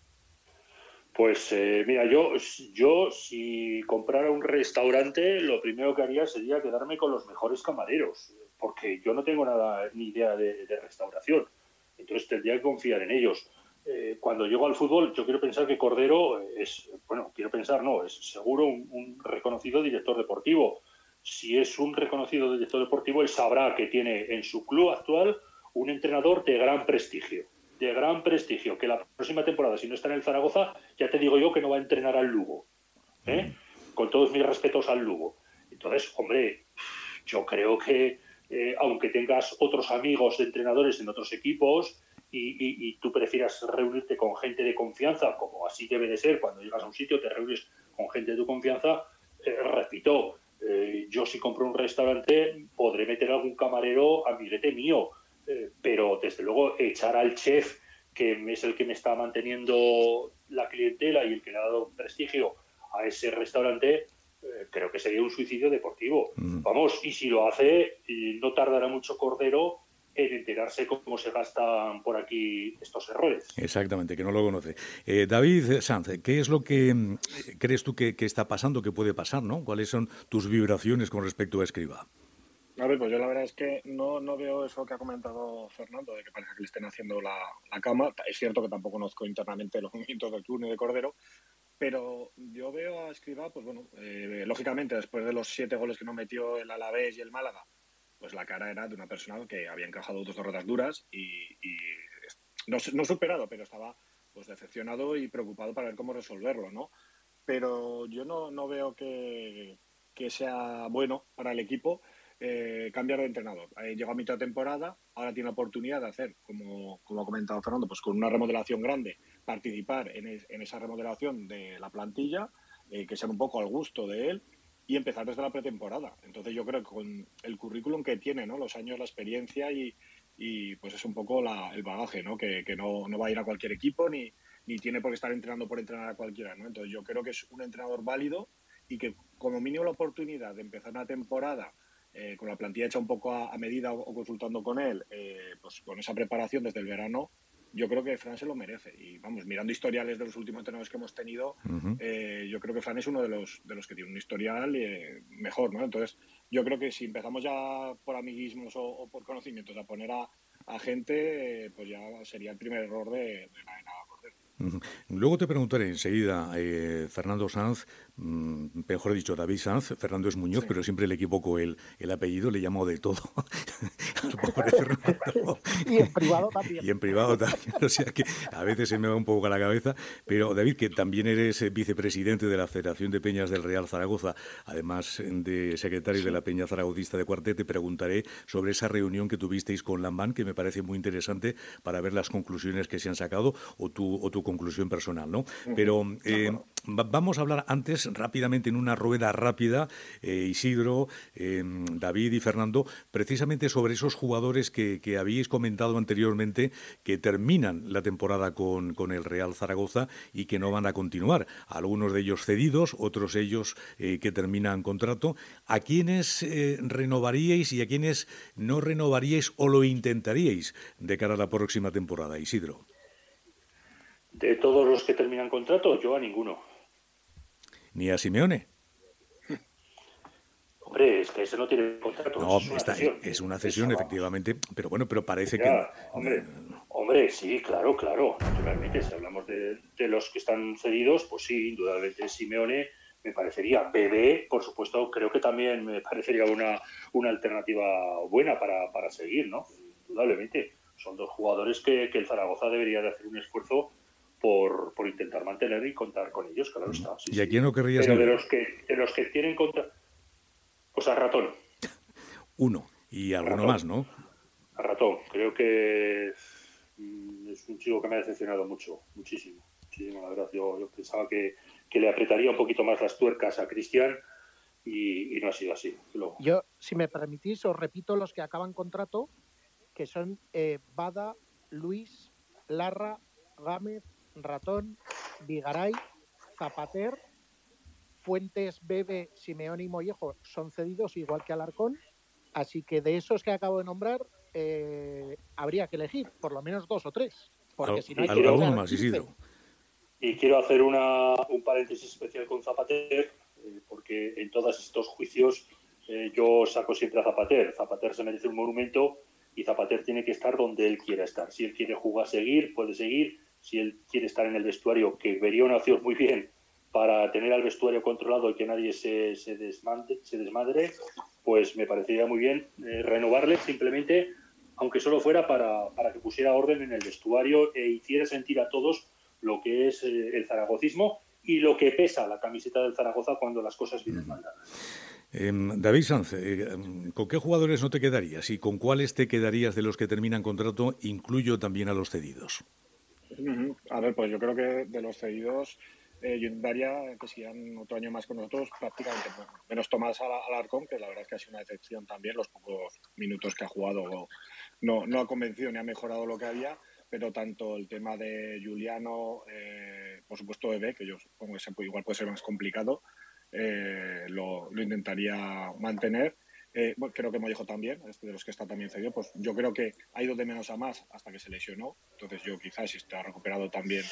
Pues eh, mira, yo, yo si comprara un restaurante, lo primero que haría sería quedarme con los mejores camareros, porque yo no tengo nada ni idea de, de restauración, entonces tendría que confiar en ellos. Eh, cuando llego al fútbol, yo quiero pensar que Cordero es, bueno, quiero pensar, no, es seguro un, un reconocido director deportivo. Si es un reconocido director deportivo, él sabrá que tiene en su club actual un entrenador de gran prestigio, de gran prestigio, que la próxima temporada, si no está en el Zaragoza, ya te digo yo que no va a entrenar al Lugo, ¿eh? Con todos mis respetos al Lugo. Entonces, hombre, yo creo que eh, aunque tengas otros amigos de entrenadores en otros equipos, Y, y, y tú prefieras reunirte con gente de confianza, como así debe de ser, cuando llegas a un sitio te reúnes con gente de tu confianza, eh, repito, eh, yo si compro un restaurante podré meter algún camarero amiguete mío, eh, pero desde luego echar al chef, que es el que me está manteniendo la clientela y el que le ha dado prestigio a ese restaurante, eh, creo que sería un suicidio deportivo. Mm. Vamos, y si lo hace, no tardará mucho Cordero en enterarse cómo se gastan por aquí estos errores. Exactamente, que no lo conoce. Eh, David Sanz, ¿qué es lo que eh, crees tú que, que está pasando, que puede pasar, ¿no? ¿Cuáles son tus vibraciones con respecto a Escribá? A ver, pues yo la verdad es que no, no veo eso que ha comentado Fernando, de que parece que le estén haciendo la, la cama. Es cierto que tampoco conozco internamente los movimientos del club ni de Cordero, pero yo veo a Escribá, pues bueno, eh, lógicamente después de los siete goles que no metió el Alavés y el Málaga, pues la cara era de una persona que había encajado dos derrotas duras y, y no, no superado, pero estaba pues decepcionado y preocupado para ver cómo resolverlo, ¿no? Pero yo no, no veo que, que sea bueno para el equipo eh, cambiar de entrenador. Eh, llegó a mitad de temporada, ahora tiene la oportunidad de hacer, como, como ha comentado Fernando, pues con una remodelación grande, participar en, es, en esa remodelación de la plantilla, eh, que sea un poco al gusto de él, y empezar desde la pretemporada. Entonces yo creo que con el currículum que tiene, ¿no? Los años, la experiencia y, y pues es un poco la, el bagaje, ¿no? Que, que no, no va a ir a cualquier equipo ni, ni tiene por qué estar entrenando por entrenar a cualquiera, ¿no? Entonces yo creo que es un entrenador válido y que como mínimo la oportunidad de empezar una temporada eh, con la plantilla hecha un poco a, a medida o, o consultando con él, eh, pues con esa preparación desde el verano, yo creo que Fran se lo merece. Y vamos, mirando historiales de los últimos entrenadores que hemos tenido, uh-huh. eh, yo creo que Fran es uno de los de los que tiene un historial eh, mejor, ¿no? Entonces, yo creo que si empezamos ya por amiguismos o, o por conocimientos a poner a, a gente, eh, pues ya sería el primer error de, de la ENA Cordero. Luego te preguntaré enseguida, eh, Fernando Sanz, mmm, mejor dicho, David Sanz, Fernando es Muñoz, sí. Pero siempre le equivoco el, el apellido, le llamo de todo. Y en privado también. Y en privado también, o sea que a veces se me va un poco a la cabeza. Pero David, que también eres vicepresidente de la Federación de Peñas del Real Zaragoza, además de secretario sí. de la Peña Zaragozista de Cuartet, te preguntaré sobre esa reunión que tuvisteis con Lambán, que me parece muy interesante para ver las conclusiones que se han sacado o tu, o tu conclusión personal, ¿no? Pero eh, va- vamos a hablar antes, rápidamente, en una rueda rápida, eh, Isidro, eh, David y Fernando, precisamente sobre esos jugadores que, que habíais comentado anteriormente, que terminan la temporada con, con el Real Zaragoza y que no van a continuar. Algunos de ellos cedidos, otros ellos eh, que terminan contrato. ¿A quiénes eh, renovaríais y a quiénes no renovaríais o lo intentaríais de cara a la próxima temporada, Isidro? De todos los que terminan contrato, yo a ninguno. ¿Ni a Simeone? Hombre, es que ese no tiene contrato. No, es una esta cesión. es una cesión, Esa, vamos. efectivamente, pero bueno, pero parece Ya, que... hombre, hombre, sí, claro, claro. Naturalmente, si hablamos de, de los que están cedidos, pues sí, indudablemente Simeone me parecería. Bebé, por supuesto, creo que también me parecería una, una alternativa buena para, para seguir, ¿no? Indudablemente. Son dos jugadores que, que el Zaragoza debería de hacer un esfuerzo por, por intentar mantener y contar con ellos, claro está. Sí, ¿Y a sí. quién no querrías Pero de ver? los que de los que tienen contra, pues a Ratón. Uno, y alguno Ratón. más, ¿no? A Ratón. Creo que mm, es un chico que me ha decepcionado mucho, muchísimo, muchísimo, la verdad. Yo, yo pensaba que, que le apretaría un poquito más las tuercas a Cristian y, y no ha sido así. Luego. Yo, si me permitís, os repito los que acaban contrato, que son eh, Bada, Luis, Larra, Gámez, Ratón, Vigaray, Zapater, Fuentes, Bebe, Simeone y Mollejo son cedidos igual que Alarcón, así que de esos que acabo de nombrar eh, habría que elegir por lo menos dos o tres, porque Al- si no hay al- que alguno echar más, quince. Isidro. Y quiero hacer una, un paréntesis especial con Zapater, eh, porque en todos estos juicios eh, yo saco siempre a Zapater. Zapater se merece un monumento y Zapater tiene que estar donde él quiera estar. Si él quiere jugar, seguir, puede seguir. Si él quiere estar en el vestuario, que vería una opción muy bien para tener al vestuario controlado y que nadie se, se, desmande, se desmadre, pues me parecería muy bien eh, renovarle simplemente, aunque solo fuera para, para que pusiera orden en el vestuario e hiciera sentir a todos lo que es eh, el zaragocismo y lo que pesa la camiseta del Zaragoza cuando las cosas vienen mal dadas. Eh, David Sanz, eh, ¿con qué jugadores no te quedarías y con cuáles te quedarías de los que terminan contrato? Incluyo también a los cedidos. Uh-huh. A ver, pues yo creo que de los cedidos eh, yo daría que sigan otro año más con nosotros, prácticamente pues, menos Tomás Alarcón, que la verdad es que ha sido una decepción también, los pocos minutos que ha jugado no, no ha convencido ni ha mejorado lo que había, pero tanto el tema de Juliano, eh, por supuesto Ebe, que yo supongo que igual puede ser más complicado, eh, lo, lo intentaría mantener. Eh, bueno, creo que Mollejo también, este de los que está también cedido, pues yo creo que ha ido de menos a más hasta que se lesionó, entonces yo quizás si está recuperado también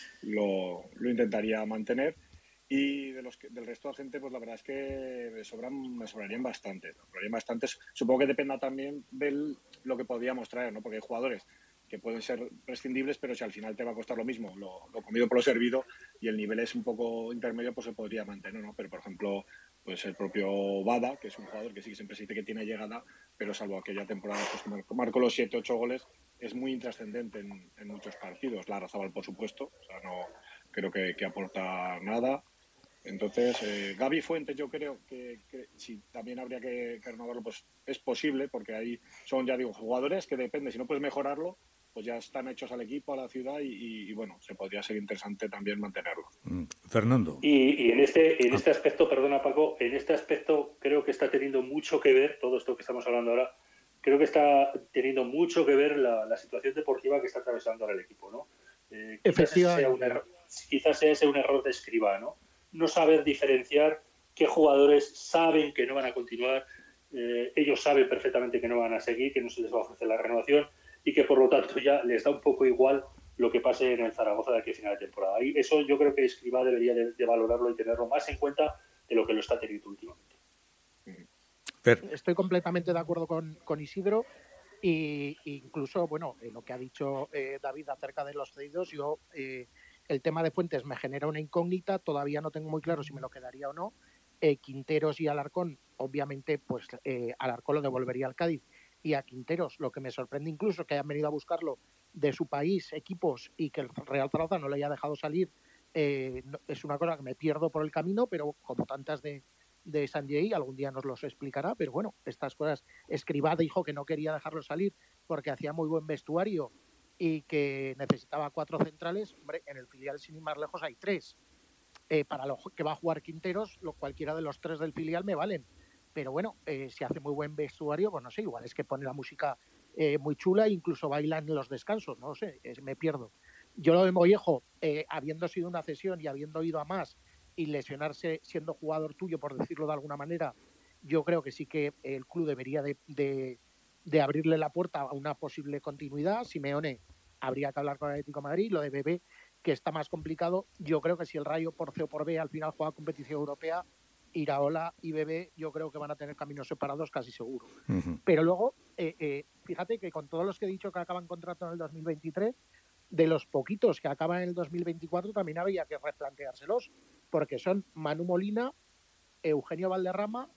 lo, lo intentaría mantener. Y de los que, del resto de gente, pues la verdad es que me, sobran, me sobrarían bastante, me sobrarían bastantes. Supongo que dependa también de lo que podríamos traer, ¿no? Porque hay jugadores que pueden ser prescindibles, pero si al final te va a costar lo mismo, lo, lo comido por lo servido, y el nivel es un poco intermedio, pues se podría mantener, ¿no? Pero, por ejemplo, pues el propio Bada, que es un jugador que sí que siempre se dice que tiene llegada, pero salvo aquella temporada pues marcó los siete ocho goles, es muy intrascendente en, en muchos partidos. Larrazábal, por supuesto, o sea, no creo que, que aporta nada. Entonces, eh, Gaby Fuentes yo creo que, que si también habría que, que renovarlo, pues es posible, porque ahí son, ya digo, jugadores que depende, si no puedes mejorarlo, pues ya están hechos al equipo, a la ciudad y, y, y bueno, se podría ser interesante también mantenerlos. Mm. Fernando. Y, y en este en este aspecto, perdona Paco, en este aspecto creo que está teniendo mucho que ver, todo esto que estamos hablando ahora, creo que está teniendo mucho que ver la, la situación deportiva que está atravesando ahora el equipo, ¿no? Eh, quizás, sea un error, quizás sea ese un error de escriba, ¿no? No saber diferenciar qué jugadores saben que no van a continuar, eh, ellos saben perfectamente que no van a seguir, que no se les va a ofrecer la renovación y que por lo tanto ya les da un poco igual lo que pase en el Zaragoza de aquí a final de temporada. Y eso yo creo que Escribá debería de, de valorarlo y tenerlo más en cuenta de lo que lo está teniendo últimamente. Fer. Estoy completamente de acuerdo con, con Isidro e incluso, bueno, eh, lo que ha dicho eh, David acerca de los cedidos, yo eh, el tema de Fuentes me genera una incógnita, todavía no tengo muy claro si me lo quedaría o no. Eh, Quinteros y Alarcón, obviamente, pues eh, Alarcón lo devolvería al Cádiz. Y a Quinteros, lo que me sorprende incluso que hayan venido a buscarlo de su país, equipos, y que el Real Zaragoza no le haya dejado salir, eh, no, es una cosa que me pierdo por el camino, pero como tantas de, de Sanjay, algún día nos los explicará, pero bueno, estas cosas. Escribá dijo que no quería dejarlo salir porque hacía muy buen vestuario y que necesitaba cuatro centrales. Hombre, en el filial, sin ir más lejos, hay tres. eh, para lo que va a jugar Quinteros, lo, cualquiera de los tres del filial me valen. Pero bueno, eh, si hace muy buen vestuario, pues no sé, igual es que pone la música eh, muy chula e incluso baila en los descansos, no lo sé, es, me pierdo. Yo lo de Mollejo, eh, habiendo sido una cesión y habiendo ido a más y lesionarse siendo jugador tuyo, por decirlo de alguna manera, yo creo que sí que el club debería de, de, de abrirle la puerta a una posible continuidad. Simeone habría que hablar con el Atlético de Madrid, lo de Bebé, que está más complicado. Yo creo que si el Rayo por C o por B al final juega competición europea, Iraola y Bebé yo creo que van a tener caminos separados casi seguro. Uh-huh. Pero luego, eh, eh, fíjate que con todos los que he dicho que acaban contrato en el dos mil veintitrés, de los poquitos que acaban en el dos mil veinticuatro también habría que replanteárselos, porque son Manu Molina, Eugenio Valderrama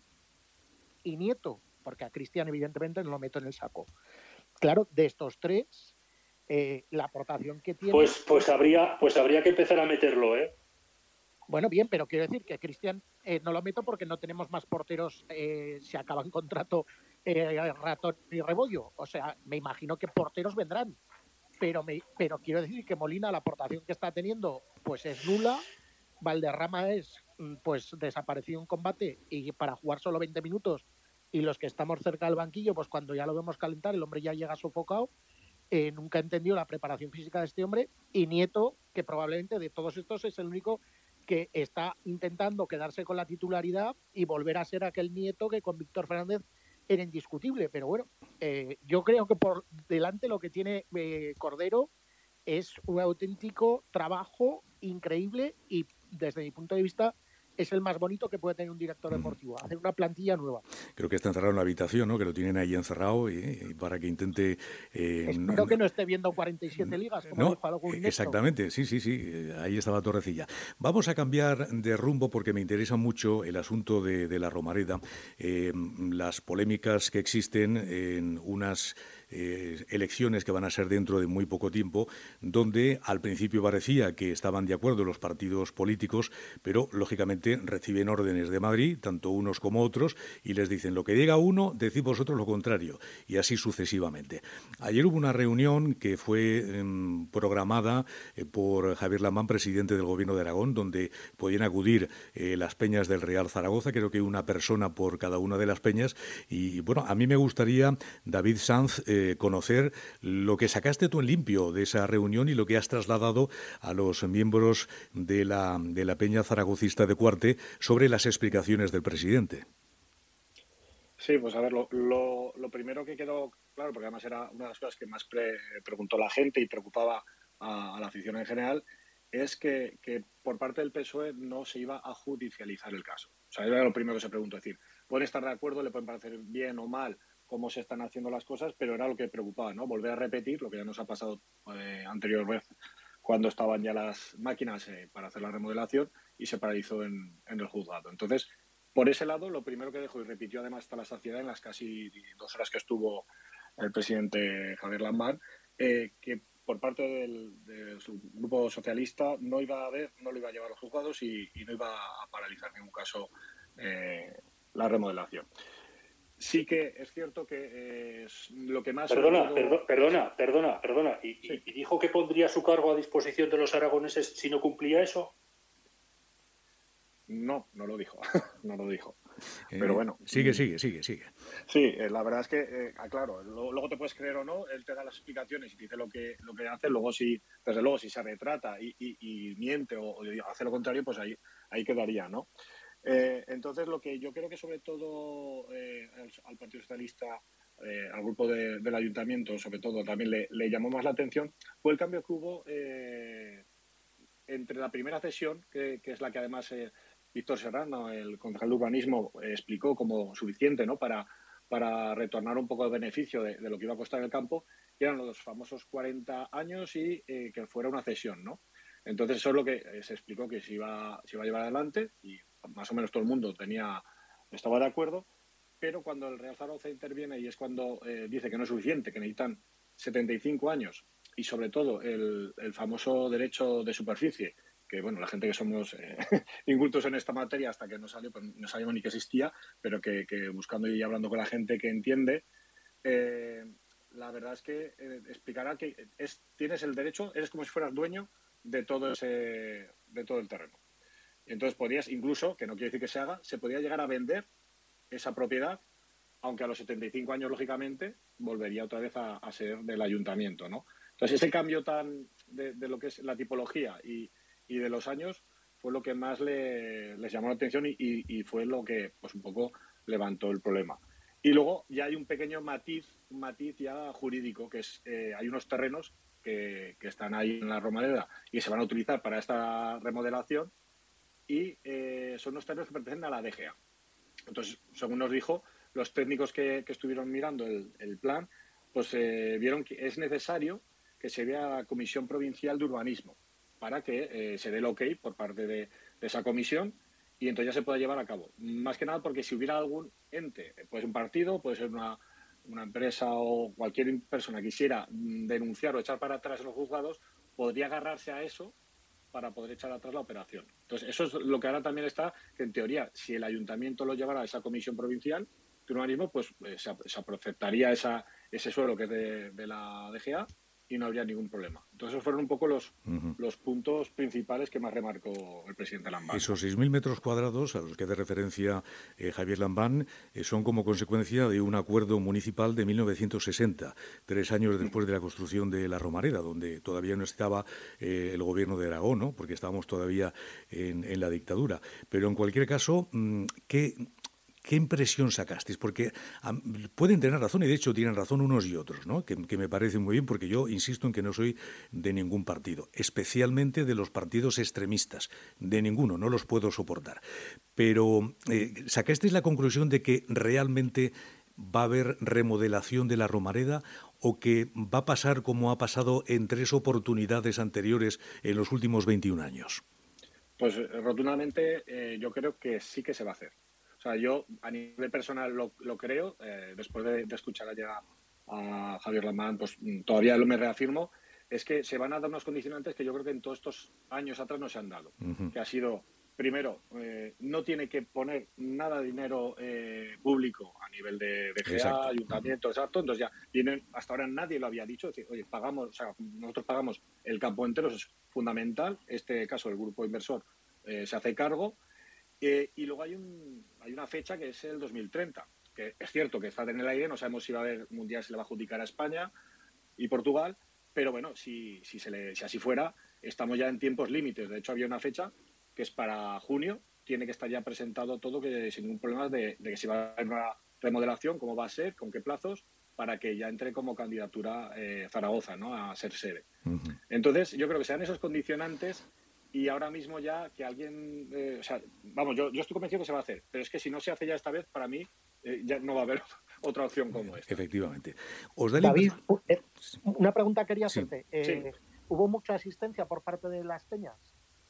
y Nieto, porque a Cristian evidentemente no lo meto en el saco. Claro, de estos tres, eh, la aportación que tiene... Pues, pues, habría, pues habría que empezar a meterlo, ¿eh? Bueno, bien, pero quiero decir que Cristian eh, no lo meto porque no tenemos más porteros, eh, se acaba en contrato eh, Ratón y Rebollo. O sea, me imagino que porteros vendrán. Pero, me, pero quiero decir que Molina, la aportación que está teniendo, pues es nula. Valderrama es, pues, desaparecido en combate y para jugar solo veinte minutos. Y los que estamos cerca del banquillo, pues cuando ya lo vemos calentar, el hombre ya llega sofocado. Eh, nunca he entendido la preparación física de este hombre. Y Nieto, que probablemente de todos estos es el único que está intentando quedarse con la titularidad y volver a ser aquel Nieto que con Víctor Fernández era indiscutible. Pero bueno, eh, yo creo que por delante lo que tiene eh, Cordero es un auténtico trabajo increíble y desde mi punto de vista es el más bonito que puede tener un director deportivo, hacer una plantilla nueva. Creo que está encerrado en la habitación, ¿no? Que lo tienen ahí encerrado y, y para que intente... Eh, Espero no, que no esté viendo cuarenta y siete ligas, como no, dijo algún Néstor. Exactamente, sí, sí, sí, ahí estaba Torrecilla. Vamos a cambiar de rumbo porque me interesa mucho el asunto de, de la Romareda, eh, las polémicas que existen en unas... Eh, elecciones que van a ser dentro de muy poco tiempo, donde al principio parecía que estaban de acuerdo los partidos políticos, pero lógicamente reciben órdenes de Madrid, tanto unos como otros, y les dicen lo que diga uno, decid vosotros lo contrario, y así sucesivamente. Ayer hubo una reunión que fue eh, programada eh, por Javier Lamán, presidente del Gobierno de Aragón, donde podían acudir eh, las peñas del Real Zaragoza, creo que una persona por cada una de las peñas, y bueno, a mí me gustaría, David Sanz, eh, conocer lo que sacaste tú en limpio de esa reunión y lo que has trasladado a los miembros de la, de la Peña Zaragocista de Cuarte sobre las explicaciones del presidente. Sí, pues a ver, lo, lo, lo primero que quedó claro, porque además era una de las cosas que más pre, preguntó la gente y preocupaba a, a la afición en general, es que, que por parte del P S O E no se iba a judicializar el caso. O sea, era lo primero que se preguntó, es decir, pueden estar de acuerdo, le pueden parecer bien o mal cómo se están haciendo las cosas, pero era lo que preocupaba, ¿no? Volver a repetir lo que ya nos ha pasado eh, anterior vez cuando estaban ya las máquinas eh, para hacer la remodelación y se paralizó en, en el juzgado. Entonces, por ese lado, lo primero que dejó y repitió además hasta la saciedad en las casi dos horas que estuvo el presidente Javier Lamán, eh, que por parte del, de su grupo socialista no iba a haber, no lo iba a llevar a los juzgados y, y no iba a paralizar en ningún caso eh, la remodelación. Sí que es cierto que eh, lo que más... Perdona, perdona, perdona, perdona, perdona. ¿Y, sí. y dijo que pondría su cargo a disposición de los aragoneses si no cumplía eso? No, no lo dijo, no lo dijo. Eh, Pero bueno. Sigue, sigue, sigue, sigue. Sí, eh, la verdad es que, eh, claro, lo, luego te puedes creer o no, él te da las explicaciones y te dice lo que, lo que hace, luego si, desde luego, si se retrata y, y, y miente o, o hace lo contrario, pues ahí, ahí quedaría, ¿no? Eh, entonces, lo que yo creo que sobre todo eh, al, al Partido Socialista, eh, al grupo de, del Ayuntamiento, sobre todo, también le, le llamó más la atención, fue el cambio que hubo eh, entre la primera cesión, que, que es la que además eh, Víctor Serrano, el concejal de urbanismo, eh, explicó como suficiente, ¿no? para, para retornar un poco el beneficio de, de lo que iba a costar el campo, que eran los famosos cuarenta años y eh, que fuera una cesión, ¿no? Entonces, eso es lo que eh, se explicó que se iba, se iba a llevar adelante y más o menos todo el mundo tenía, estaba de acuerdo, pero cuando el Real Zaragoza interviene y es cuando eh, dice que no es suficiente, que necesitan setenta y cinco años y sobre todo el, el famoso derecho de superficie, que bueno, la gente que somos eh, incultos en esta materia hasta que no salió, pues no sabíamos ni que existía, pero que, que buscando y hablando con la gente que entiende, eh, la verdad es que eh, explicará que es, tienes el derecho, eres como si fueras dueño de todo ese, de todo el terreno. Entonces podrías, incluso, que no quiere decir que se haga, se podría llegar a vender esa propiedad, aunque a los setenta y cinco años, lógicamente, volvería otra vez a, a ser del ayuntamiento, ¿no? Entonces, ese cambio tan de, de lo que es la tipología y, y de los años fue lo que más le, les llamó la atención y, y, y fue lo que, pues, un poco levantó el problema. Y luego ya hay un pequeño matiz, un matiz ya jurídico, que es, eh, hay unos terrenos que, que están ahí en la Romareda y se van a utilizar para esta remodelación y eh, son unos terrenos que pertenecen a la D G A. Entonces, según nos dijo, los técnicos que, que estuvieron mirando el, el plan, pues eh, vieron que es necesario que se vea la Comisión Provincial de Urbanismo para que eh, se dé el ok por parte de, de esa comisión y entonces ya se pueda llevar a cabo. Más que nada porque si hubiera algún ente, puede ser un partido, puede ser una, una empresa o cualquier persona que quisiera denunciar o echar para atrás en los juzgados, podría agarrarse a eso para poder echar atrás la operación. Entonces, eso es lo que ahora también está, que en teoría, si el ayuntamiento lo llevara a esa comisión provincial de urbanismo, pues eh, se, se aceptaría esa, ese suelo que es de, de la D G A y no habría ningún problema. Entonces, esos fueron un poco los, uh-huh. los puntos principales que más remarcó el presidente Lambán. Esos seis mil metros cuadrados a los que hace referencia eh, Javier Lambán eh, son como consecuencia de un acuerdo municipal de mil novecientos sesenta, tres años después de la construcción de la Romareda, donde todavía no estaba eh, el gobierno de Aragón, ¿no? Porque estábamos todavía en, en la dictadura. Pero en cualquier caso, ¿qué...? ¿Qué impresión sacasteis? Porque um, pueden tener razón, y de hecho tienen razón unos y otros, ¿no? Que, que me parece muy bien, porque yo insisto en que no soy de ningún partido, especialmente de los partidos extremistas, de ninguno, no los puedo soportar. Pero eh, ¿sacasteis la conclusión de que realmente va a haber remodelación de la Romareda o que va a pasar como ha pasado en tres oportunidades anteriores en los últimos veintiún años? Pues rotundamente eh, yo creo que sí que se va a hacer. O sea, yo a nivel personal lo, lo creo, eh, después de, de escuchar ayer a, a Javier Lambán, pues todavía lo me reafirmo, es que se van a dar unos condicionantes que yo creo que en todos estos años atrás no se han dado. Uh-huh. Que ha sido, primero, eh, no tiene que poner nada de dinero eh, público a nivel de, de G A, ayuntamiento, uh-huh. exacto, entonces ya vienen, hasta ahora nadie lo había dicho, es decir, oye, pagamos, o sea, nosotros pagamos el campo entero, eso es fundamental, este caso el grupo inversor eh, se hace cargo. Eh, y luego hay un hay una fecha que es el dos mil treinta, que es cierto que está en el aire, no sabemos si va a haber mundial, se le va a adjudicar a España y Portugal, pero bueno, si, si, se le, si así fuera, estamos ya en tiempos límites. De hecho, había una fecha que es para junio, tiene que estar ya presentado todo, que sin ningún problema de, de que si va a haber una remodelación, cómo va a ser, con qué plazos, para que ya entre como candidatura eh, Zaragoza, ¿no?, a ser sede. Uh-huh. Entonces, yo creo que sean esos condicionantes. Y ahora mismo ya que alguien... Eh, o sea, vamos, yo, yo estoy convencido que se va a hacer, pero es que si no se hace ya esta vez, para mí eh, ya no va a haber otra opción como esta. Efectivamente. ¿Os da David, eh, una pregunta quería hacerte. Sí. Eh, sí. ¿Hubo mucha asistencia por parte de las peñas?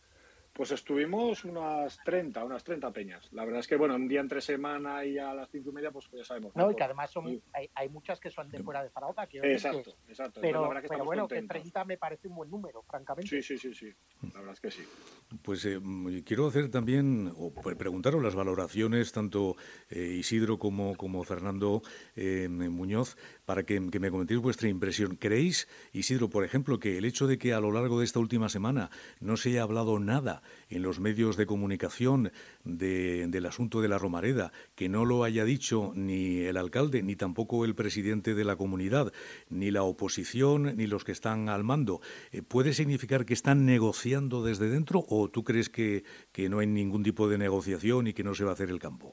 Pues estuvimos unas treinta, unas treinta peñas. La verdad es que, bueno, un día entre semana y a las cinco y media, pues ya sabemos. No, y que además son, sí. hay, hay muchas que son de fuera de Zaragoza. Exacto, que, exacto. Pero, la verdad que pero bueno, contentos. que treinta me parece un buen número, francamente. Sí, sí, sí, sí. La verdad es que sí. Pues eh, quiero hacer también, o preguntaros las valoraciones, tanto eh, Isidro como, como Fernando eh, Muñoz, para que, que me comentéis vuestra impresión. ¿Creéis, Isidro, por ejemplo, que el hecho de que a lo largo de esta última semana no se haya hablado nada en los medios de comunicación de, del asunto de la Romareda, que no lo haya dicho ni el alcalde, ni tampoco el presidente de la comunidad, ni la oposición, ni los que están al mando, eh, ¿puede significar que están negociando desde dentro o tú crees que, que no hay ningún tipo de negociación y que no se va a hacer el campo?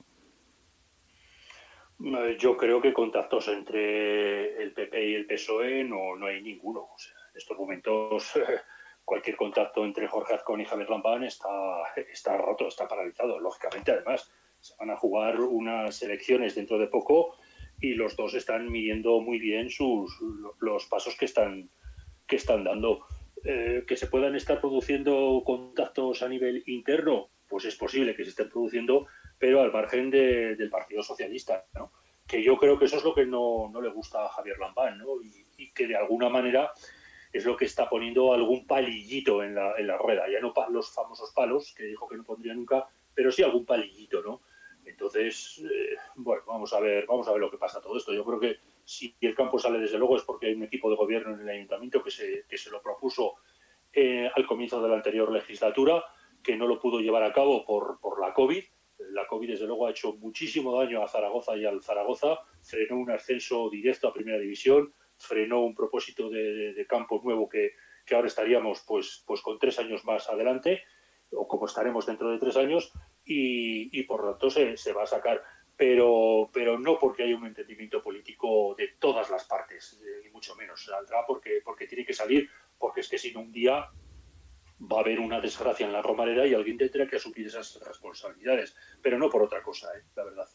Yo creo que contactos entre el P P y el P S O E no, no hay ninguno. O sea, en estos momentos cualquier contacto entre Jorge Azcón y Javier Lambán está, está roto, está paralizado. Lógicamente, además, se van a jugar unas elecciones dentro de poco y los dos están midiendo muy bien sus los pasos que están, que están dando. Eh, que se puedan estar produciendo contactos a nivel interno, pues es posible que se estén produciendo, pero al margen de, del Partido Socialista, ¿no? Que yo creo que eso es lo que no, no le gusta a Javier Lambán, ¿no? Y, y que de alguna manera es lo que está poniendo algún palillito en la, en la rueda, ya no pa- los famosos palos, que dijo que no pondría nunca, pero sí algún palillito, ¿no? Entonces, eh, bueno, vamos a ver, vamos a ver lo que pasa todo esto. Yo creo que si el campo sale desde luego es porque hay un equipo de gobierno en el ayuntamiento que se, que se lo propuso eh, al comienzo de la anterior legislatura, que no lo pudo llevar a cabo por, por la COVID. La COVID, desde luego, ha hecho muchísimo daño a Zaragoza y al Zaragoza. Frenó un ascenso directo a Primera División, frenó un propósito de, de, de campo nuevo que, que ahora estaríamos pues, pues con tres años más adelante, o como estaremos dentro de tres años, y, y por lo tanto se, se va a sacar. Pero, pero no porque haya un entendimiento político de todas las partes, eh, ni mucho menos. Saldrá porque, porque tiene que salir, porque es que si no un día va a haber una desgracia en la Romareda y alguien tendrá que asumir esas responsabilidades, pero no por otra cosa, ¿eh? La verdad.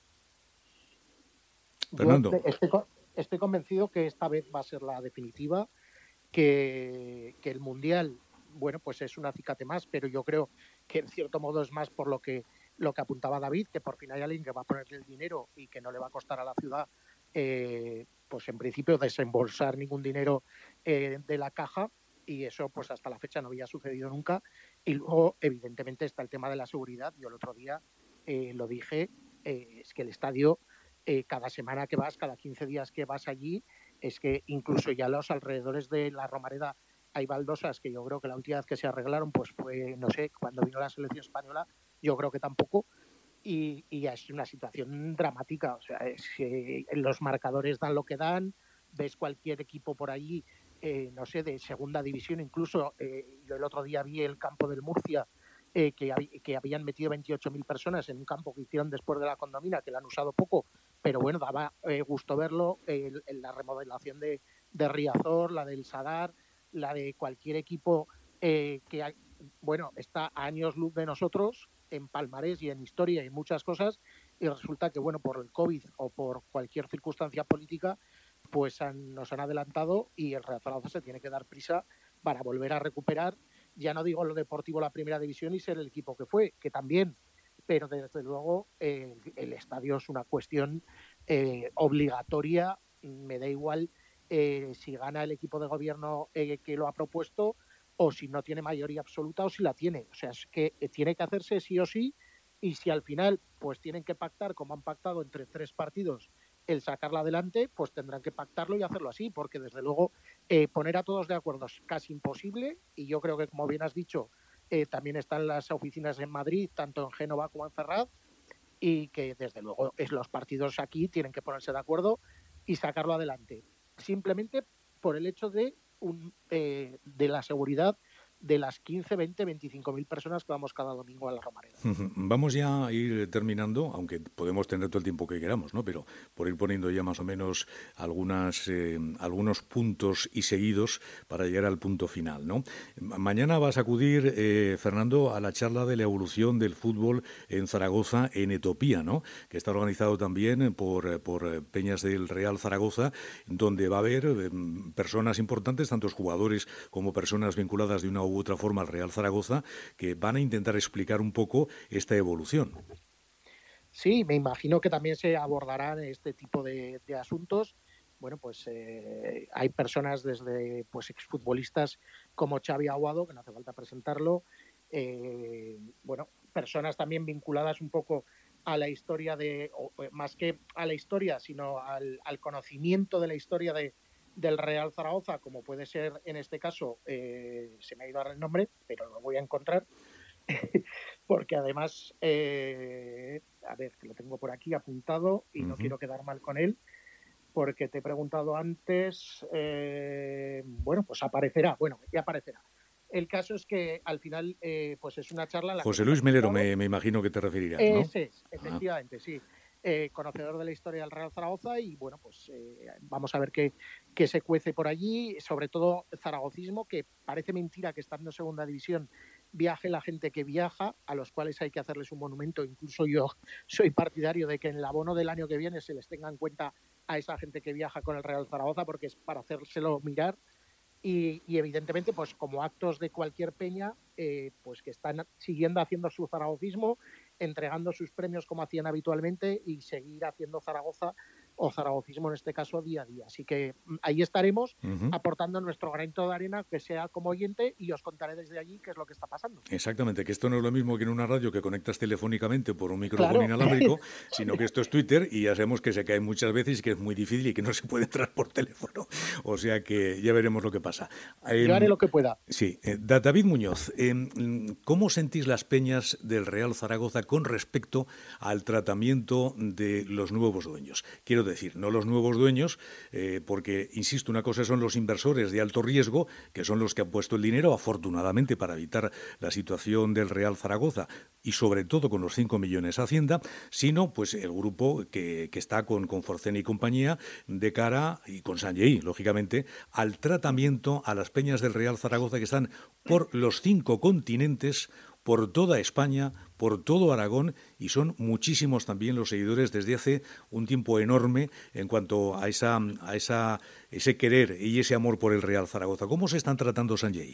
Fernando. Yo estoy, estoy convencido que esta vez va a ser la definitiva, que, que el Mundial, bueno, pues es un acicate más, pero yo creo que en cierto modo es más por lo que lo que apuntaba David, que por fin hay alguien que va a ponerle el dinero y que no le va a costar a la ciudad, eh, pues en principio desembolsar ningún dinero eh, de la caja, y eso pues hasta la fecha no había sucedido nunca. Y luego evidentemente está el tema de la seguridad. Yo el otro día eh, lo dije, eh, es que el estadio eh, cada semana que vas, cada quince días que vas allí, es que incluso ya los alrededores de la Romareda hay baldosas que yo creo que la última vez que se arreglaron pues fue, no sé, cuando vino la selección española, yo creo que tampoco. Y, y es una situación dramática, o sea, es, eh, los marcadores dan lo que dan, ves cualquier equipo por allí, eh, no sé, de segunda división, incluso eh, yo el otro día vi el campo del Murcia, eh, que, hab- que habían metido veintiocho mil personas en un campo que hicieron después de la condomina, que la han usado poco, pero bueno, daba eh, gusto verlo, eh, la remodelación de, de Riazor, la del Sadar, la de cualquier equipo eh, que, hay, bueno, está a años luz de nosotros, en palmarés y en historia y en muchas cosas, y resulta que, bueno, por el COVID o por cualquier circunstancia política, pues han, nos han adelantado y el Real Zaragoza se tiene que dar prisa para volver a recuperar, ya no digo lo deportivo, la primera división y ser el equipo que fue, que también, pero desde luego eh, el estadio es una cuestión eh, obligatoria, me da igual eh, si gana el equipo de gobierno eh, que lo ha propuesto o si no tiene mayoría absoluta o si la tiene, o sea, es que tiene que hacerse sí o sí, y si al final pues tienen que pactar como han pactado entre tres partidos el sacarla adelante, pues tendrán que pactarlo y hacerlo así, porque desde luego eh, poner a todos de acuerdo es casi imposible, y yo creo que, como bien has dicho, eh, también están las oficinas en Madrid, tanto en Génova como en Ferraz, y que desde luego es, los partidos aquí tienen que ponerse de acuerdo y sacarlo adelante, simplemente por el hecho de, un, eh, de la seguridad de las quince, veinte, veinticinco mil personas que vamos cada domingo a la Romareda. Vamos ya a ir terminando, aunque podemos tener todo el tiempo que queramos, ¿no? Pero por ir poniendo ya más o menos algunas, eh, algunos puntos y seguidos para llegar al punto final, ¿no? Mañana vas a acudir, eh, Fernando, a la charla de la evolución del fútbol en Zaragoza, en Etopía, ¿no? Que está organizado también por, por Peñas del Real Zaragoza, donde va a haber eh, personas importantes, tanto jugadores como personas vinculadas de una u otra forma al Real Zaragoza, que van a intentar explicar un poco esta evolución. Sí, me imagino que también se abordarán este tipo de, de asuntos. Bueno, pues eh, hay personas desde pues exfutbolistas como Xavi Aguado, que no hace falta presentarlo, eh, bueno, personas también vinculadas un poco a la historia de, o, más que a la historia, sino al, al conocimiento de la historia de, del Real Zaragoza, como puede ser en este caso, eh, se me ha ido a dar el nombre, pero lo voy a encontrar, porque además, eh, a ver, que lo tengo por aquí apuntado y uh-huh. no quiero quedar mal con él, porque te he preguntado antes, eh, bueno, pues aparecerá, bueno, ya aparecerá. El caso es que al final, eh, pues es una charla... En la José que Luis Melero, me, me imagino que te referirás, ¿no? Ese es, efectivamente, ah. sí. Eh, conocedor de la historia del Real Zaragoza y bueno, pues eh, vamos a ver qué, qué se cuece por allí, sobre todo zaragocismo, que parece mentira que estando en segunda división viaje la gente que viaja, a los cuales hay que hacerles un monumento. Incluso yo soy partidario de que en el abono del año que viene se les tenga en cuenta a esa gente que viaja con el Real Zaragoza, porque es para hacérselo mirar. Y, y evidentemente, pues como actos de cualquier peña, eh, pues que están siguiendo haciendo su zaragocismo, entregando sus premios como hacían habitualmente y seguir haciendo Zaragoza o zaragocismo en este caso día a día. Así que ahí estaremos uh-huh. aportando nuestro granito de arena, que sea como oyente, y os contaré desde allí qué es lo que está pasando. Exactamente, que esto no es lo mismo que en una radio que conectas telefónicamente por un micrófono claro. inalámbrico, sino que esto es Twitter y ya sabemos que se cae muchas veces y que es muy difícil y que no se puede entrar por teléfono. O sea que ya veremos lo que pasa. Eh, Yo haré lo que pueda. Sí. Eh, David Muñoz, eh, ¿cómo sentís las peñas del Real Zaragoza con respecto al tratamiento de los nuevos dueños? Quiero decir, no los nuevos dueños, eh, porque, insisto, una cosa son los inversores de alto riesgo, que son los que han puesto el dinero, afortunadamente, para evitar la situación del Real Zaragoza, y sobre todo con los cinco millones a Hacienda, sino pues el grupo que, que está con, con Forcén y compañía de cara, y con Sanjei, lógicamente, al tratamiento a las peñas del Real Zaragoza que están por los cinco continentes, por toda España, por todo Aragón, y son muchísimos también los seguidores desde hace un tiempo enorme en cuanto a esa a esa ese querer y ese amor por el Real Zaragoza. ¿Cómo se están tratando, Sanjei?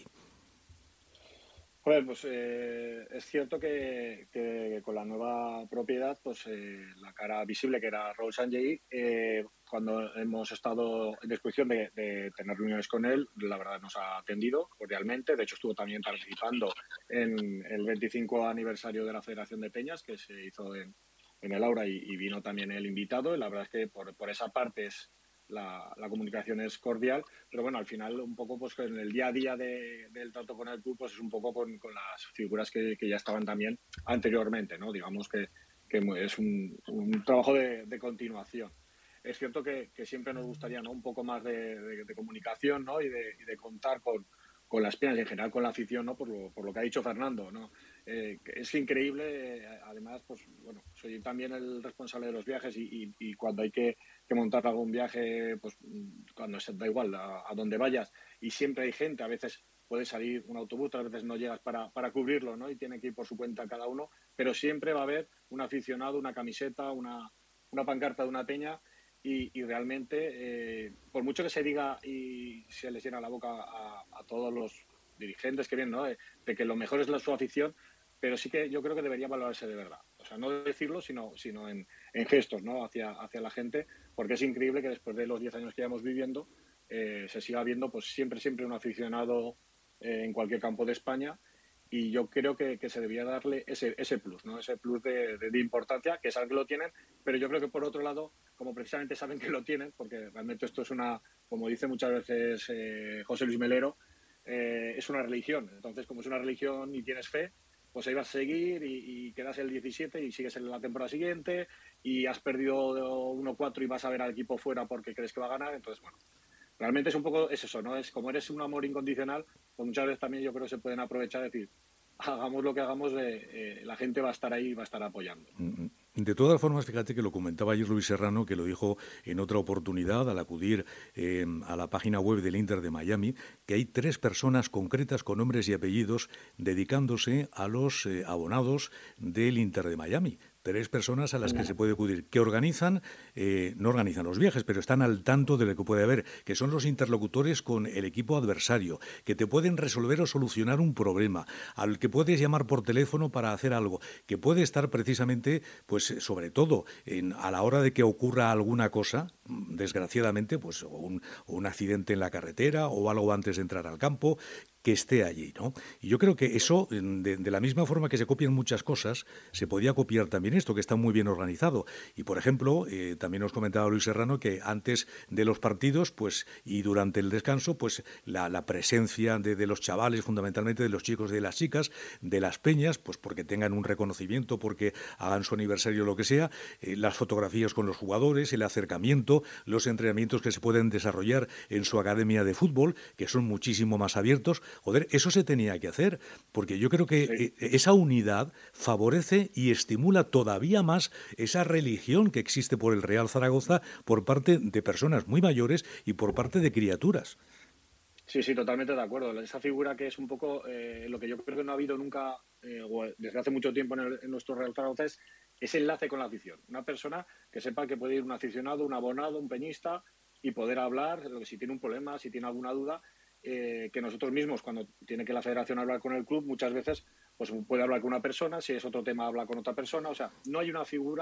Pues, pues eh, es cierto que, que con la nueva propiedad, pues eh, la cara visible que era Raúl Sanjei, eh, cuando hemos estado en disposición de, de tener reuniones con él, la verdad nos ha atendido cordialmente. De hecho, estuvo también participando en el veinticinco aniversario de la Federación de Peñas, que se hizo en, en el Aura, y, y vino también el invitado. Y la verdad es que por, por esa parte es la, la comunicación es cordial, pero bueno, al final un poco pues en el día a día de, del trato con el club, pues es un poco con, con las figuras que, que ya estaban también anteriormente, ¿no? Digamos que, que es un, un trabajo de, de continuación. Es cierto que, que siempre nos gustaría, ¿no?, un poco más de, de, de comunicación, ¿no?, y de, y de contar con, con las peñas y en general con la afición, ¿no?, por lo, por lo que ha dicho Fernando, ¿no? Eh, es increíble, eh, además, pues bueno, soy también el responsable de los viajes y, y, y cuando hay que, que montar algún viaje, pues cuando se da igual a, a donde vayas, y siempre hay gente, a veces puede salir un autobús, a veces no llegas para, para cubrirlo, ¿no?, y tiene que ir por su cuenta cada uno, pero siempre va a haber un aficionado, una camiseta, una, una pancarta de una peña. Y, y realmente, eh, por mucho que se diga y se les llena la boca a, a todos los dirigentes que vienen, ¿no?, de, de que lo mejor es la, su afición, pero sí que yo creo que debería valorarse de verdad. O sea, no decirlo, sino, sino en, en gestos, ¿no?, hacia, hacia la gente, porque es increíble que después de los diez años que llevamos viviendo, eh, se siga viendo pues siempre, siempre un aficionado eh, en cualquier campo de España. Y yo creo que, que se debía darle ese, ese plus, ¿no?, ese plus de, de, de importancia, que saben que lo tienen, pero yo creo que por otro lado, como precisamente saben que lo tienen, porque realmente esto es una, como dice muchas veces eh, José Luis Melero, eh, es una religión. Entonces, como es una religión y tienes fe, pues ahí vas a seguir y, y quedas el diecisiete y sigues en la temporada siguiente y has perdido uno cuatro y vas a ver al equipo fuera porque crees que va a ganar. Entonces, bueno, realmente es un poco es eso, ¿no? Es como eres un amor incondicional, pues muchas veces también yo creo que se pueden aprovechar y decir, hagamos lo que hagamos, eh, eh, la gente va a estar ahí y va a estar apoyando. De todas formas, fíjate que lo comentaba ayer Luis Serrano, que lo dijo en otra oportunidad al acudir eh, a la página web del Inter de Miami, que hay tres personas concretas con nombres y apellidos dedicándose a los eh, abonados del Inter de Miami. Tres personas a las que se puede acudir, que organizan, eh, no organizan los viajes, pero están al tanto de lo que puede haber, que son los interlocutores con el equipo adversario, que te pueden resolver o solucionar un problema, al que puedes llamar por teléfono para hacer algo, que puede estar precisamente, pues sobre todo, en, a la hora de que ocurra alguna cosa, desgraciadamente, pues un, un accidente en la carretera o algo antes de entrar al campo, que esté allí, ¿no? Y yo creo que eso, de, de la misma forma que se copian muchas cosas, se podía copiar también esto, que está muy bien organizado. Y, por ejemplo, eh, también nos comentaba Luis Serrano que antes de los partidos, pues, y durante el descanso, pues, la, la presencia de, de los chavales, fundamentalmente de los chicos y de las chicas, de las peñas, pues, porque tengan un reconocimiento, porque hagan su aniversario o lo que sea, eh, las fotografías con los jugadores, el acercamiento, los entrenamientos que se pueden desarrollar en su academia de fútbol, que son muchísimo más abiertos. Joder, eso se tenía que hacer, porque yo creo que sí. Esa unidad favorece y estimula todavía más esa religión que existe por el Real Zaragoza por parte de personas muy mayores y por parte de criaturas. Sí, sí, totalmente de acuerdo. Esa figura que es un poco eh, lo que yo creo que no ha habido nunca, eh, desde hace mucho tiempo en, el, en nuestro Real Zaragoza, es ese enlace con la afición. Una persona que sepa que puede ir un aficionado, un abonado, un peñista y poder hablar, si tiene un problema, si tiene alguna duda. Eh, que nosotros mismos, cuando tiene que la federación hablar con el club, muchas veces pues puede hablar con una persona, si es otro tema habla con otra persona, o sea, no hay una figura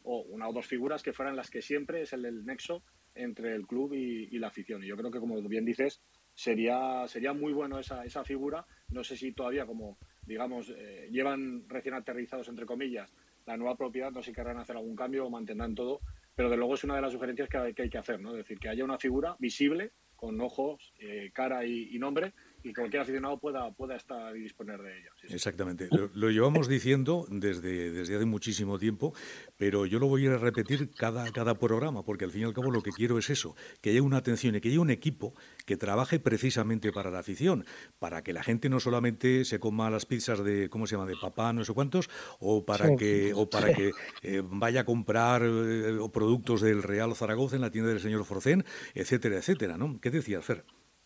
o una o dos figuras que fueran las que siempre es el, el nexo entre el club y, y la afición. Y yo creo que, como bien dices, sería sería muy bueno esa, esa figura. No sé si todavía, como digamos, eh, llevan recién aterrizados, entre comillas, la nueva propiedad, no sé si querrán hacer algún cambio o mantendrán todo, pero de luego es una de las sugerencias que hay que, hay que hacer, ¿no? Es decir, que haya una figura visible, con ojos, eh, cara y, y nombre, y cualquier aficionado pueda, pueda estar y disponer de ella. Sí, sí. Exactamente. Lo, lo llevamos diciendo desde, desde hace muchísimo tiempo, pero yo lo voy a repetir cada, cada programa, porque al fin y al cabo lo que quiero es eso, que haya una atención y que haya un equipo que trabaje precisamente para la afición, para que la gente no solamente se coma las pizzas de, ¿cómo se llama?, de papá, no sé cuántos, o para sí, que, o para sí. que eh, vaya a comprar eh, productos del Real Zaragoza en la tienda del señor Forcén, etcétera, etcétera, ¿no? ¿Qué decías, Fer?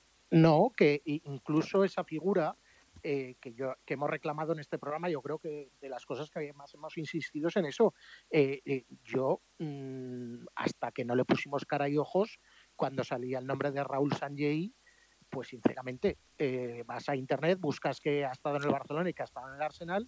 No, que incluso esa figura eh, que, yo, que hemos reclamado en este programa, yo creo que de las cosas que más hemos insistido es en eso. Eh, eh, yo, mmm, hasta que no le pusimos cara y ojos, cuando salía el nombre de Raúl Sanllehy, pues sinceramente, eh, vas a internet, buscas que ha estado en el Barcelona y que ha estado en el Arsenal,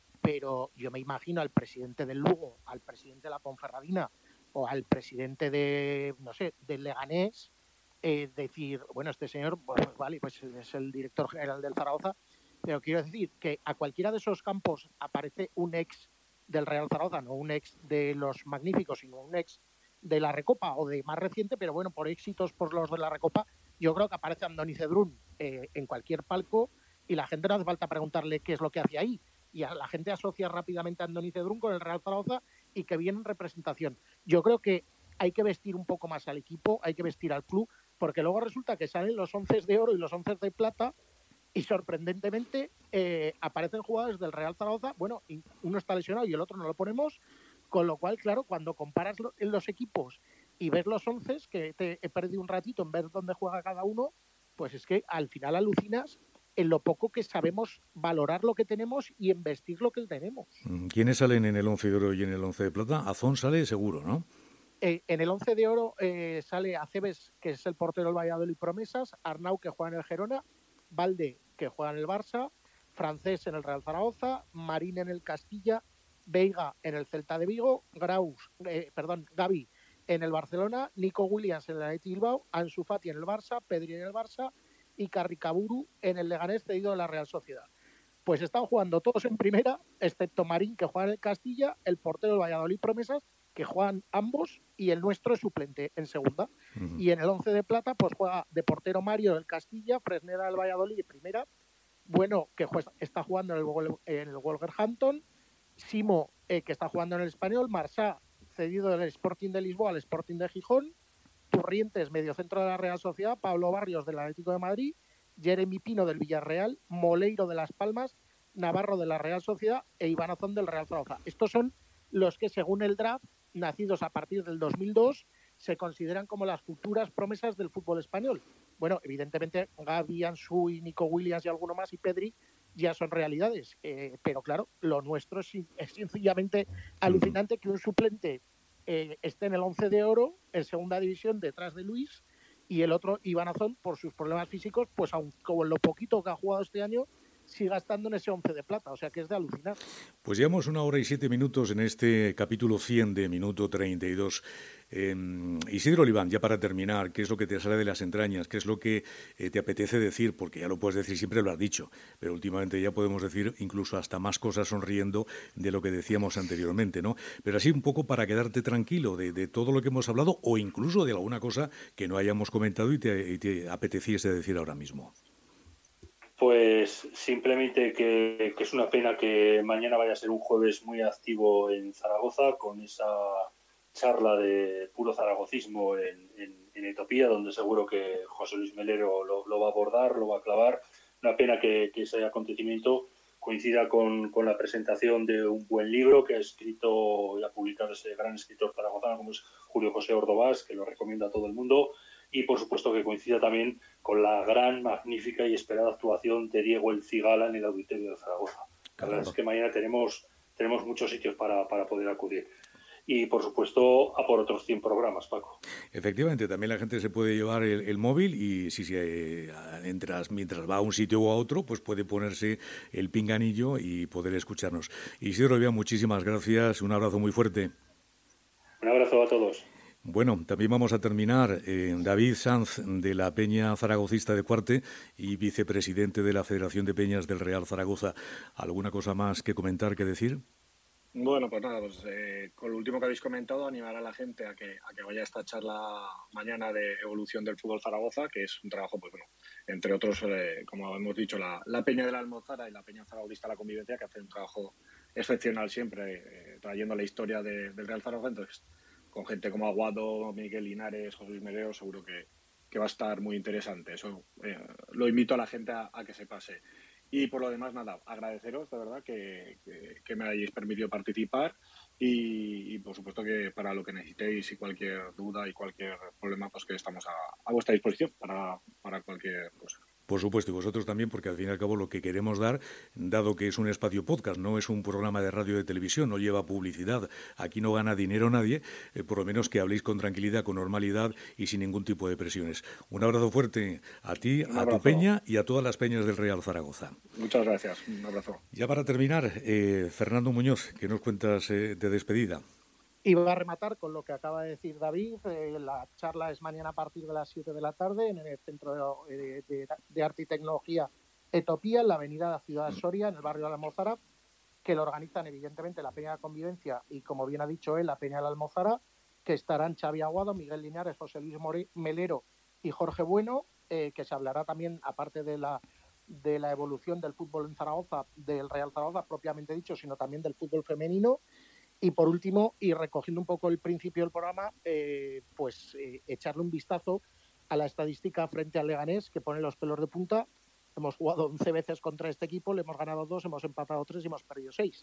pero yo me imagino al presidente del Lugo, al presidente de la Ponferradina o al presidente de, no sé, del Leganés, Eh, decir, bueno, este señor, pues vale, pues es el director general del Zaragoza, pero quiero decir que a cualquiera de esos campos aparece un ex del Real Zaragoza, no un ex de los magníficos, sino un ex de la Recopa o de más reciente, pero bueno, por éxitos por los de la Recopa, yo creo que aparece Andoni Cedrún eh, en cualquier palco y la gente no hace falta preguntarle qué es lo que hace ahí. Y a la gente asocia rápidamente a Andoni Cedrún con el Real Zaragoza y que viene en representación. Yo creo que hay que vestir un poco más al equipo, hay que vestir al club, porque luego resulta que salen los once de oro y los once de plata y sorprendentemente eh, aparecen jugadores del Real Zaragoza, bueno, uno está lesionado y el otro no lo ponemos, con lo cual, claro, cuando comparas lo, en los equipos y ves los once, que te he perdido un ratito en ver dónde juega cada uno, pues es que al final alucinas en lo poco que sabemos valorar lo que tenemos y en vestir lo que tenemos. ¿Quiénes salen en el once de oro y en el once de plata? Azón sale seguro, ¿no? Eh, en el once de oro eh, sale Acebes, que es el portero del Valladolid Promesas, Arnau, que juega en el Gerona, Valde, que juega en el Barça, Francés en el Real Zaragoza, Marín en el Castilla, Veiga en el Celta de Vigo, Graus, eh, perdón, Gavi en el Barcelona, Nico Williams en el Athletic Bilbao, Ansu Fati en el Barça, Pedri en el Barça y Carricaburu en el Leganés, cedido de la Real Sociedad. Pues están jugando todos en primera, excepto Marín, que juega en el Castilla, el portero del Valladolid Promesas, que juegan ambos, y el nuestro es suplente en segunda. Uh-huh. Y en el once de plata, pues juega de portero Mario del Castilla, Fresneda del Valladolid de primera, Bueno, que juega, está jugando en el, en el Wolverhampton, Simo, eh, que está jugando en el Español, Marsá, cedido del Sporting de Lisboa al Sporting de Gijón, Turrientes, mediocentro de la Real Sociedad, Pablo Barrios del Atlético de Madrid, Jeremy Pino del Villarreal, Moleiro de Las Palmas, Navarro de la Real Sociedad e Iván Azón del Real Zaragoza. Estos son los que, según el draft, nacidos a partir del dos mil dos, se consideran como las futuras promesas del fútbol español. Bueno, evidentemente Gavi, Ansu y Nico Williams y alguno más y Pedri ya son realidades, eh, pero claro, lo nuestro es, es sencillamente alucinante que un suplente eh, esté en el once de oro, en segunda división, detrás de Luis, y el otro, Iván Azón, por sus problemas físicos, pues aun con lo poquito que ha jugado este año, siga estando en ese once de plata, o sea que es de alucinar. Pues llevamos una hora y siete minutos en este capítulo cien de Minuto treinta y dos. Eh, Isidro Oliván, ya para terminar, ¿qué es lo que te sale de las entrañas? ¿Qué es lo que eh, te apetece decir? Porque ya lo puedes decir, siempre lo has dicho, pero últimamente ya podemos decir incluso hasta más cosas sonriendo de lo que decíamos anteriormente, ¿no? Pero así un poco para quedarte tranquilo de, de todo lo que hemos hablado o incluso de alguna cosa que no hayamos comentado y te, y te apeteciese decir ahora mismo. Pues simplemente que, que es una pena que mañana vaya a ser un jueves muy activo en Zaragoza con esa charla de puro zaragocismo en, en, en Etopía, donde seguro que José Luis Melero lo, lo va a abordar, lo va a clavar. Una pena que, que ese acontecimiento coincida con, con la presentación de un buen libro que ha escrito y ha publicado ese gran escritor zaragozano como es Julio José Ordovás, que lo recomiendo a todo el mundo. Y, por supuesto, que coincida también con la gran, magnífica y esperada actuación de Diego El Cigala en el Auditorio de Zaragoza. La verdad es que mañana tenemos, tenemos muchos sitios para, para poder acudir. Y, por supuesto, a por otros cien programas, Paco. Efectivamente, también la gente se puede llevar el, el móvil y si se eh, mientras, mientras va a un sitio o a otro, pues puede ponerse el pinganillo y poder escucharnos. Isidro Oliván, muchísimas gracias. Un abrazo muy fuerte. abrazo a todos. Bueno, también vamos a terminar. Eh, David Sanz, de la Peña Zaragocista de Cuarte y vicepresidente de la Federación de Peñas del Real Zaragoza. ¿Alguna cosa más que comentar, que decir? Bueno, pues nada, pues eh, con lo último que habéis comentado, animar a la gente a que, a que vaya a esta charla mañana de evolución del fútbol Zaragoza, que es un trabajo, pues bueno, entre otros, eh, como hemos dicho, la, la Peña de la Almozara y la Peña Zaragozista de la Convivencia, que hacen un trabajo excepcional siempre, eh, trayendo la historia de, del Real Zaragoza. Entonces, con gente como Aguado, Miguel Linares, José Luis Mereo, seguro que, que va a estar muy interesante. Eso eh, lo invito a la gente a, a que se pase. Y por lo demás, nada, agradeceros de verdad que, que, que me hayáis permitido participar y, y por supuesto que para lo que necesitéis y cualquier duda y cualquier problema, pues que estamos a, a vuestra disposición para, para cualquier cosa. Por supuesto, y vosotros también, porque al fin y al cabo lo que queremos dar, dado que es un espacio podcast, no es un programa de radio o de televisión, no lleva publicidad, aquí no gana dinero nadie, eh, por lo menos que habléis con tranquilidad, con normalidad y sin ningún tipo de presiones. Un abrazo fuerte a ti, a tu peña y a todas las peñas del Real Zaragoza. Muchas gracias, un abrazo. Ya para terminar, eh, Fernando Muñoz, ¿qué nos cuentas eh, de despedida? Y voy a rematar con lo que acaba de decir David. Eh, la charla es mañana a partir de las siete de la tarde en el Centro de, de, de Arte y Tecnología Etopía, en la avenida de Ciudad Soria, en el barrio de la Almozara, que lo organizan evidentemente la Peña de Convivencia y, como bien ha dicho él, la Peña de la Almozara, que estarán Xavi Aguado, Miguel Linares, José Luis More, Melero y Jorge Bueno, eh, que se hablará también, aparte de la, de la evolución del fútbol en Zaragoza, del Real Zaragoza propiamente dicho, sino también del fútbol femenino. Y por último, y recogiendo un poco el principio del programa, eh, pues eh, echarle un vistazo a la estadística frente al Leganés, que pone los pelos de punta. Hemos jugado once veces contra este equipo, le hemos ganado dos, hemos empatado tres y hemos perdido seis.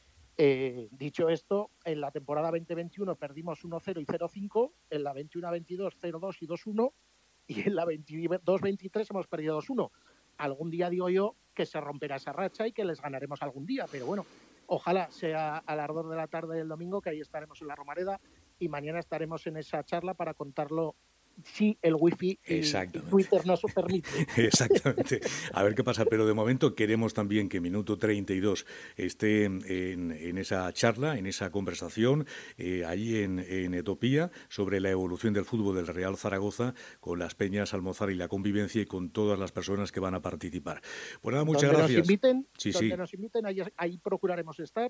Eh, dicho esto, en la temporada veinte veintiuno perdimos uno cero y cero cinco, en la veintiuno veintidós cero dos y dos uno, y en la veintidós veintitrés hemos perdido dos uno. Algún día digo yo que se romperá esa racha y que les ganaremos algún día, pero bueno, ojalá sea al ardor de la tarde del domingo, que ahí estaremos en la Romareda y mañana estaremos en esa charla para contarlo si el wifi y Twitter nos lo permite. Exactamente. A ver qué pasa, pero de momento queremos también que Minuto treinta y dos esté en, en esa charla, en esa conversación, eh, allí en, en Etopía, sobre la evolución del fútbol del Real Zaragoza, con las Peñas Almozara y la Convivencia y con todas las personas que van a participar. Pues nada, muchas donde gracias. Nos inviten, sí, donde sí. nos inviten, ahí, ahí procuraremos estar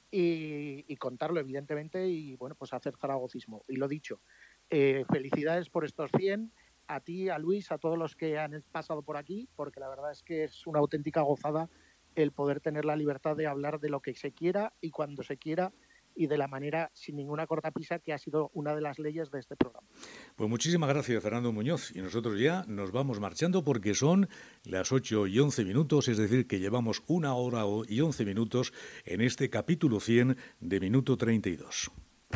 y, y contarlo, evidentemente, y bueno, pues hacer zaragocismo. Y lo dicho, Eh, felicidades por estos cien, a ti, a Luis, a todos los que han pasado por aquí, porque la verdad es que es una auténtica gozada el poder tener la libertad de hablar de lo que se quiera y cuando se quiera y de la manera sin ninguna cortapisa, que ha sido una de las leyes de este programa. Pues muchísimas gracias, Fernando Muñoz, y nosotros ya nos vamos marchando porque son las ocho y once minutos, es decir, que llevamos una hora y once minutos en este capítulo cien de Minuto treinta y dos.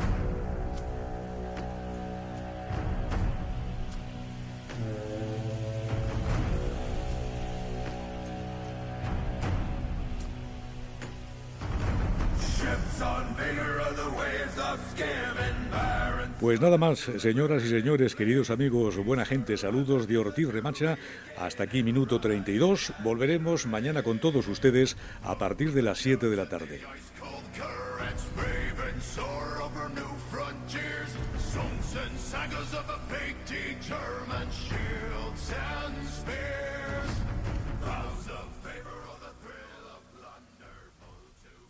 Pues nada más, señoras y señores, queridos amigos, buena gente, saludos de Ortiz Remacha. Hasta aquí Minuto treinta y dos. Volveremos mañana con todos ustedes a partir de las siete de la tarde. Songs and sagas of a big German shields and spears.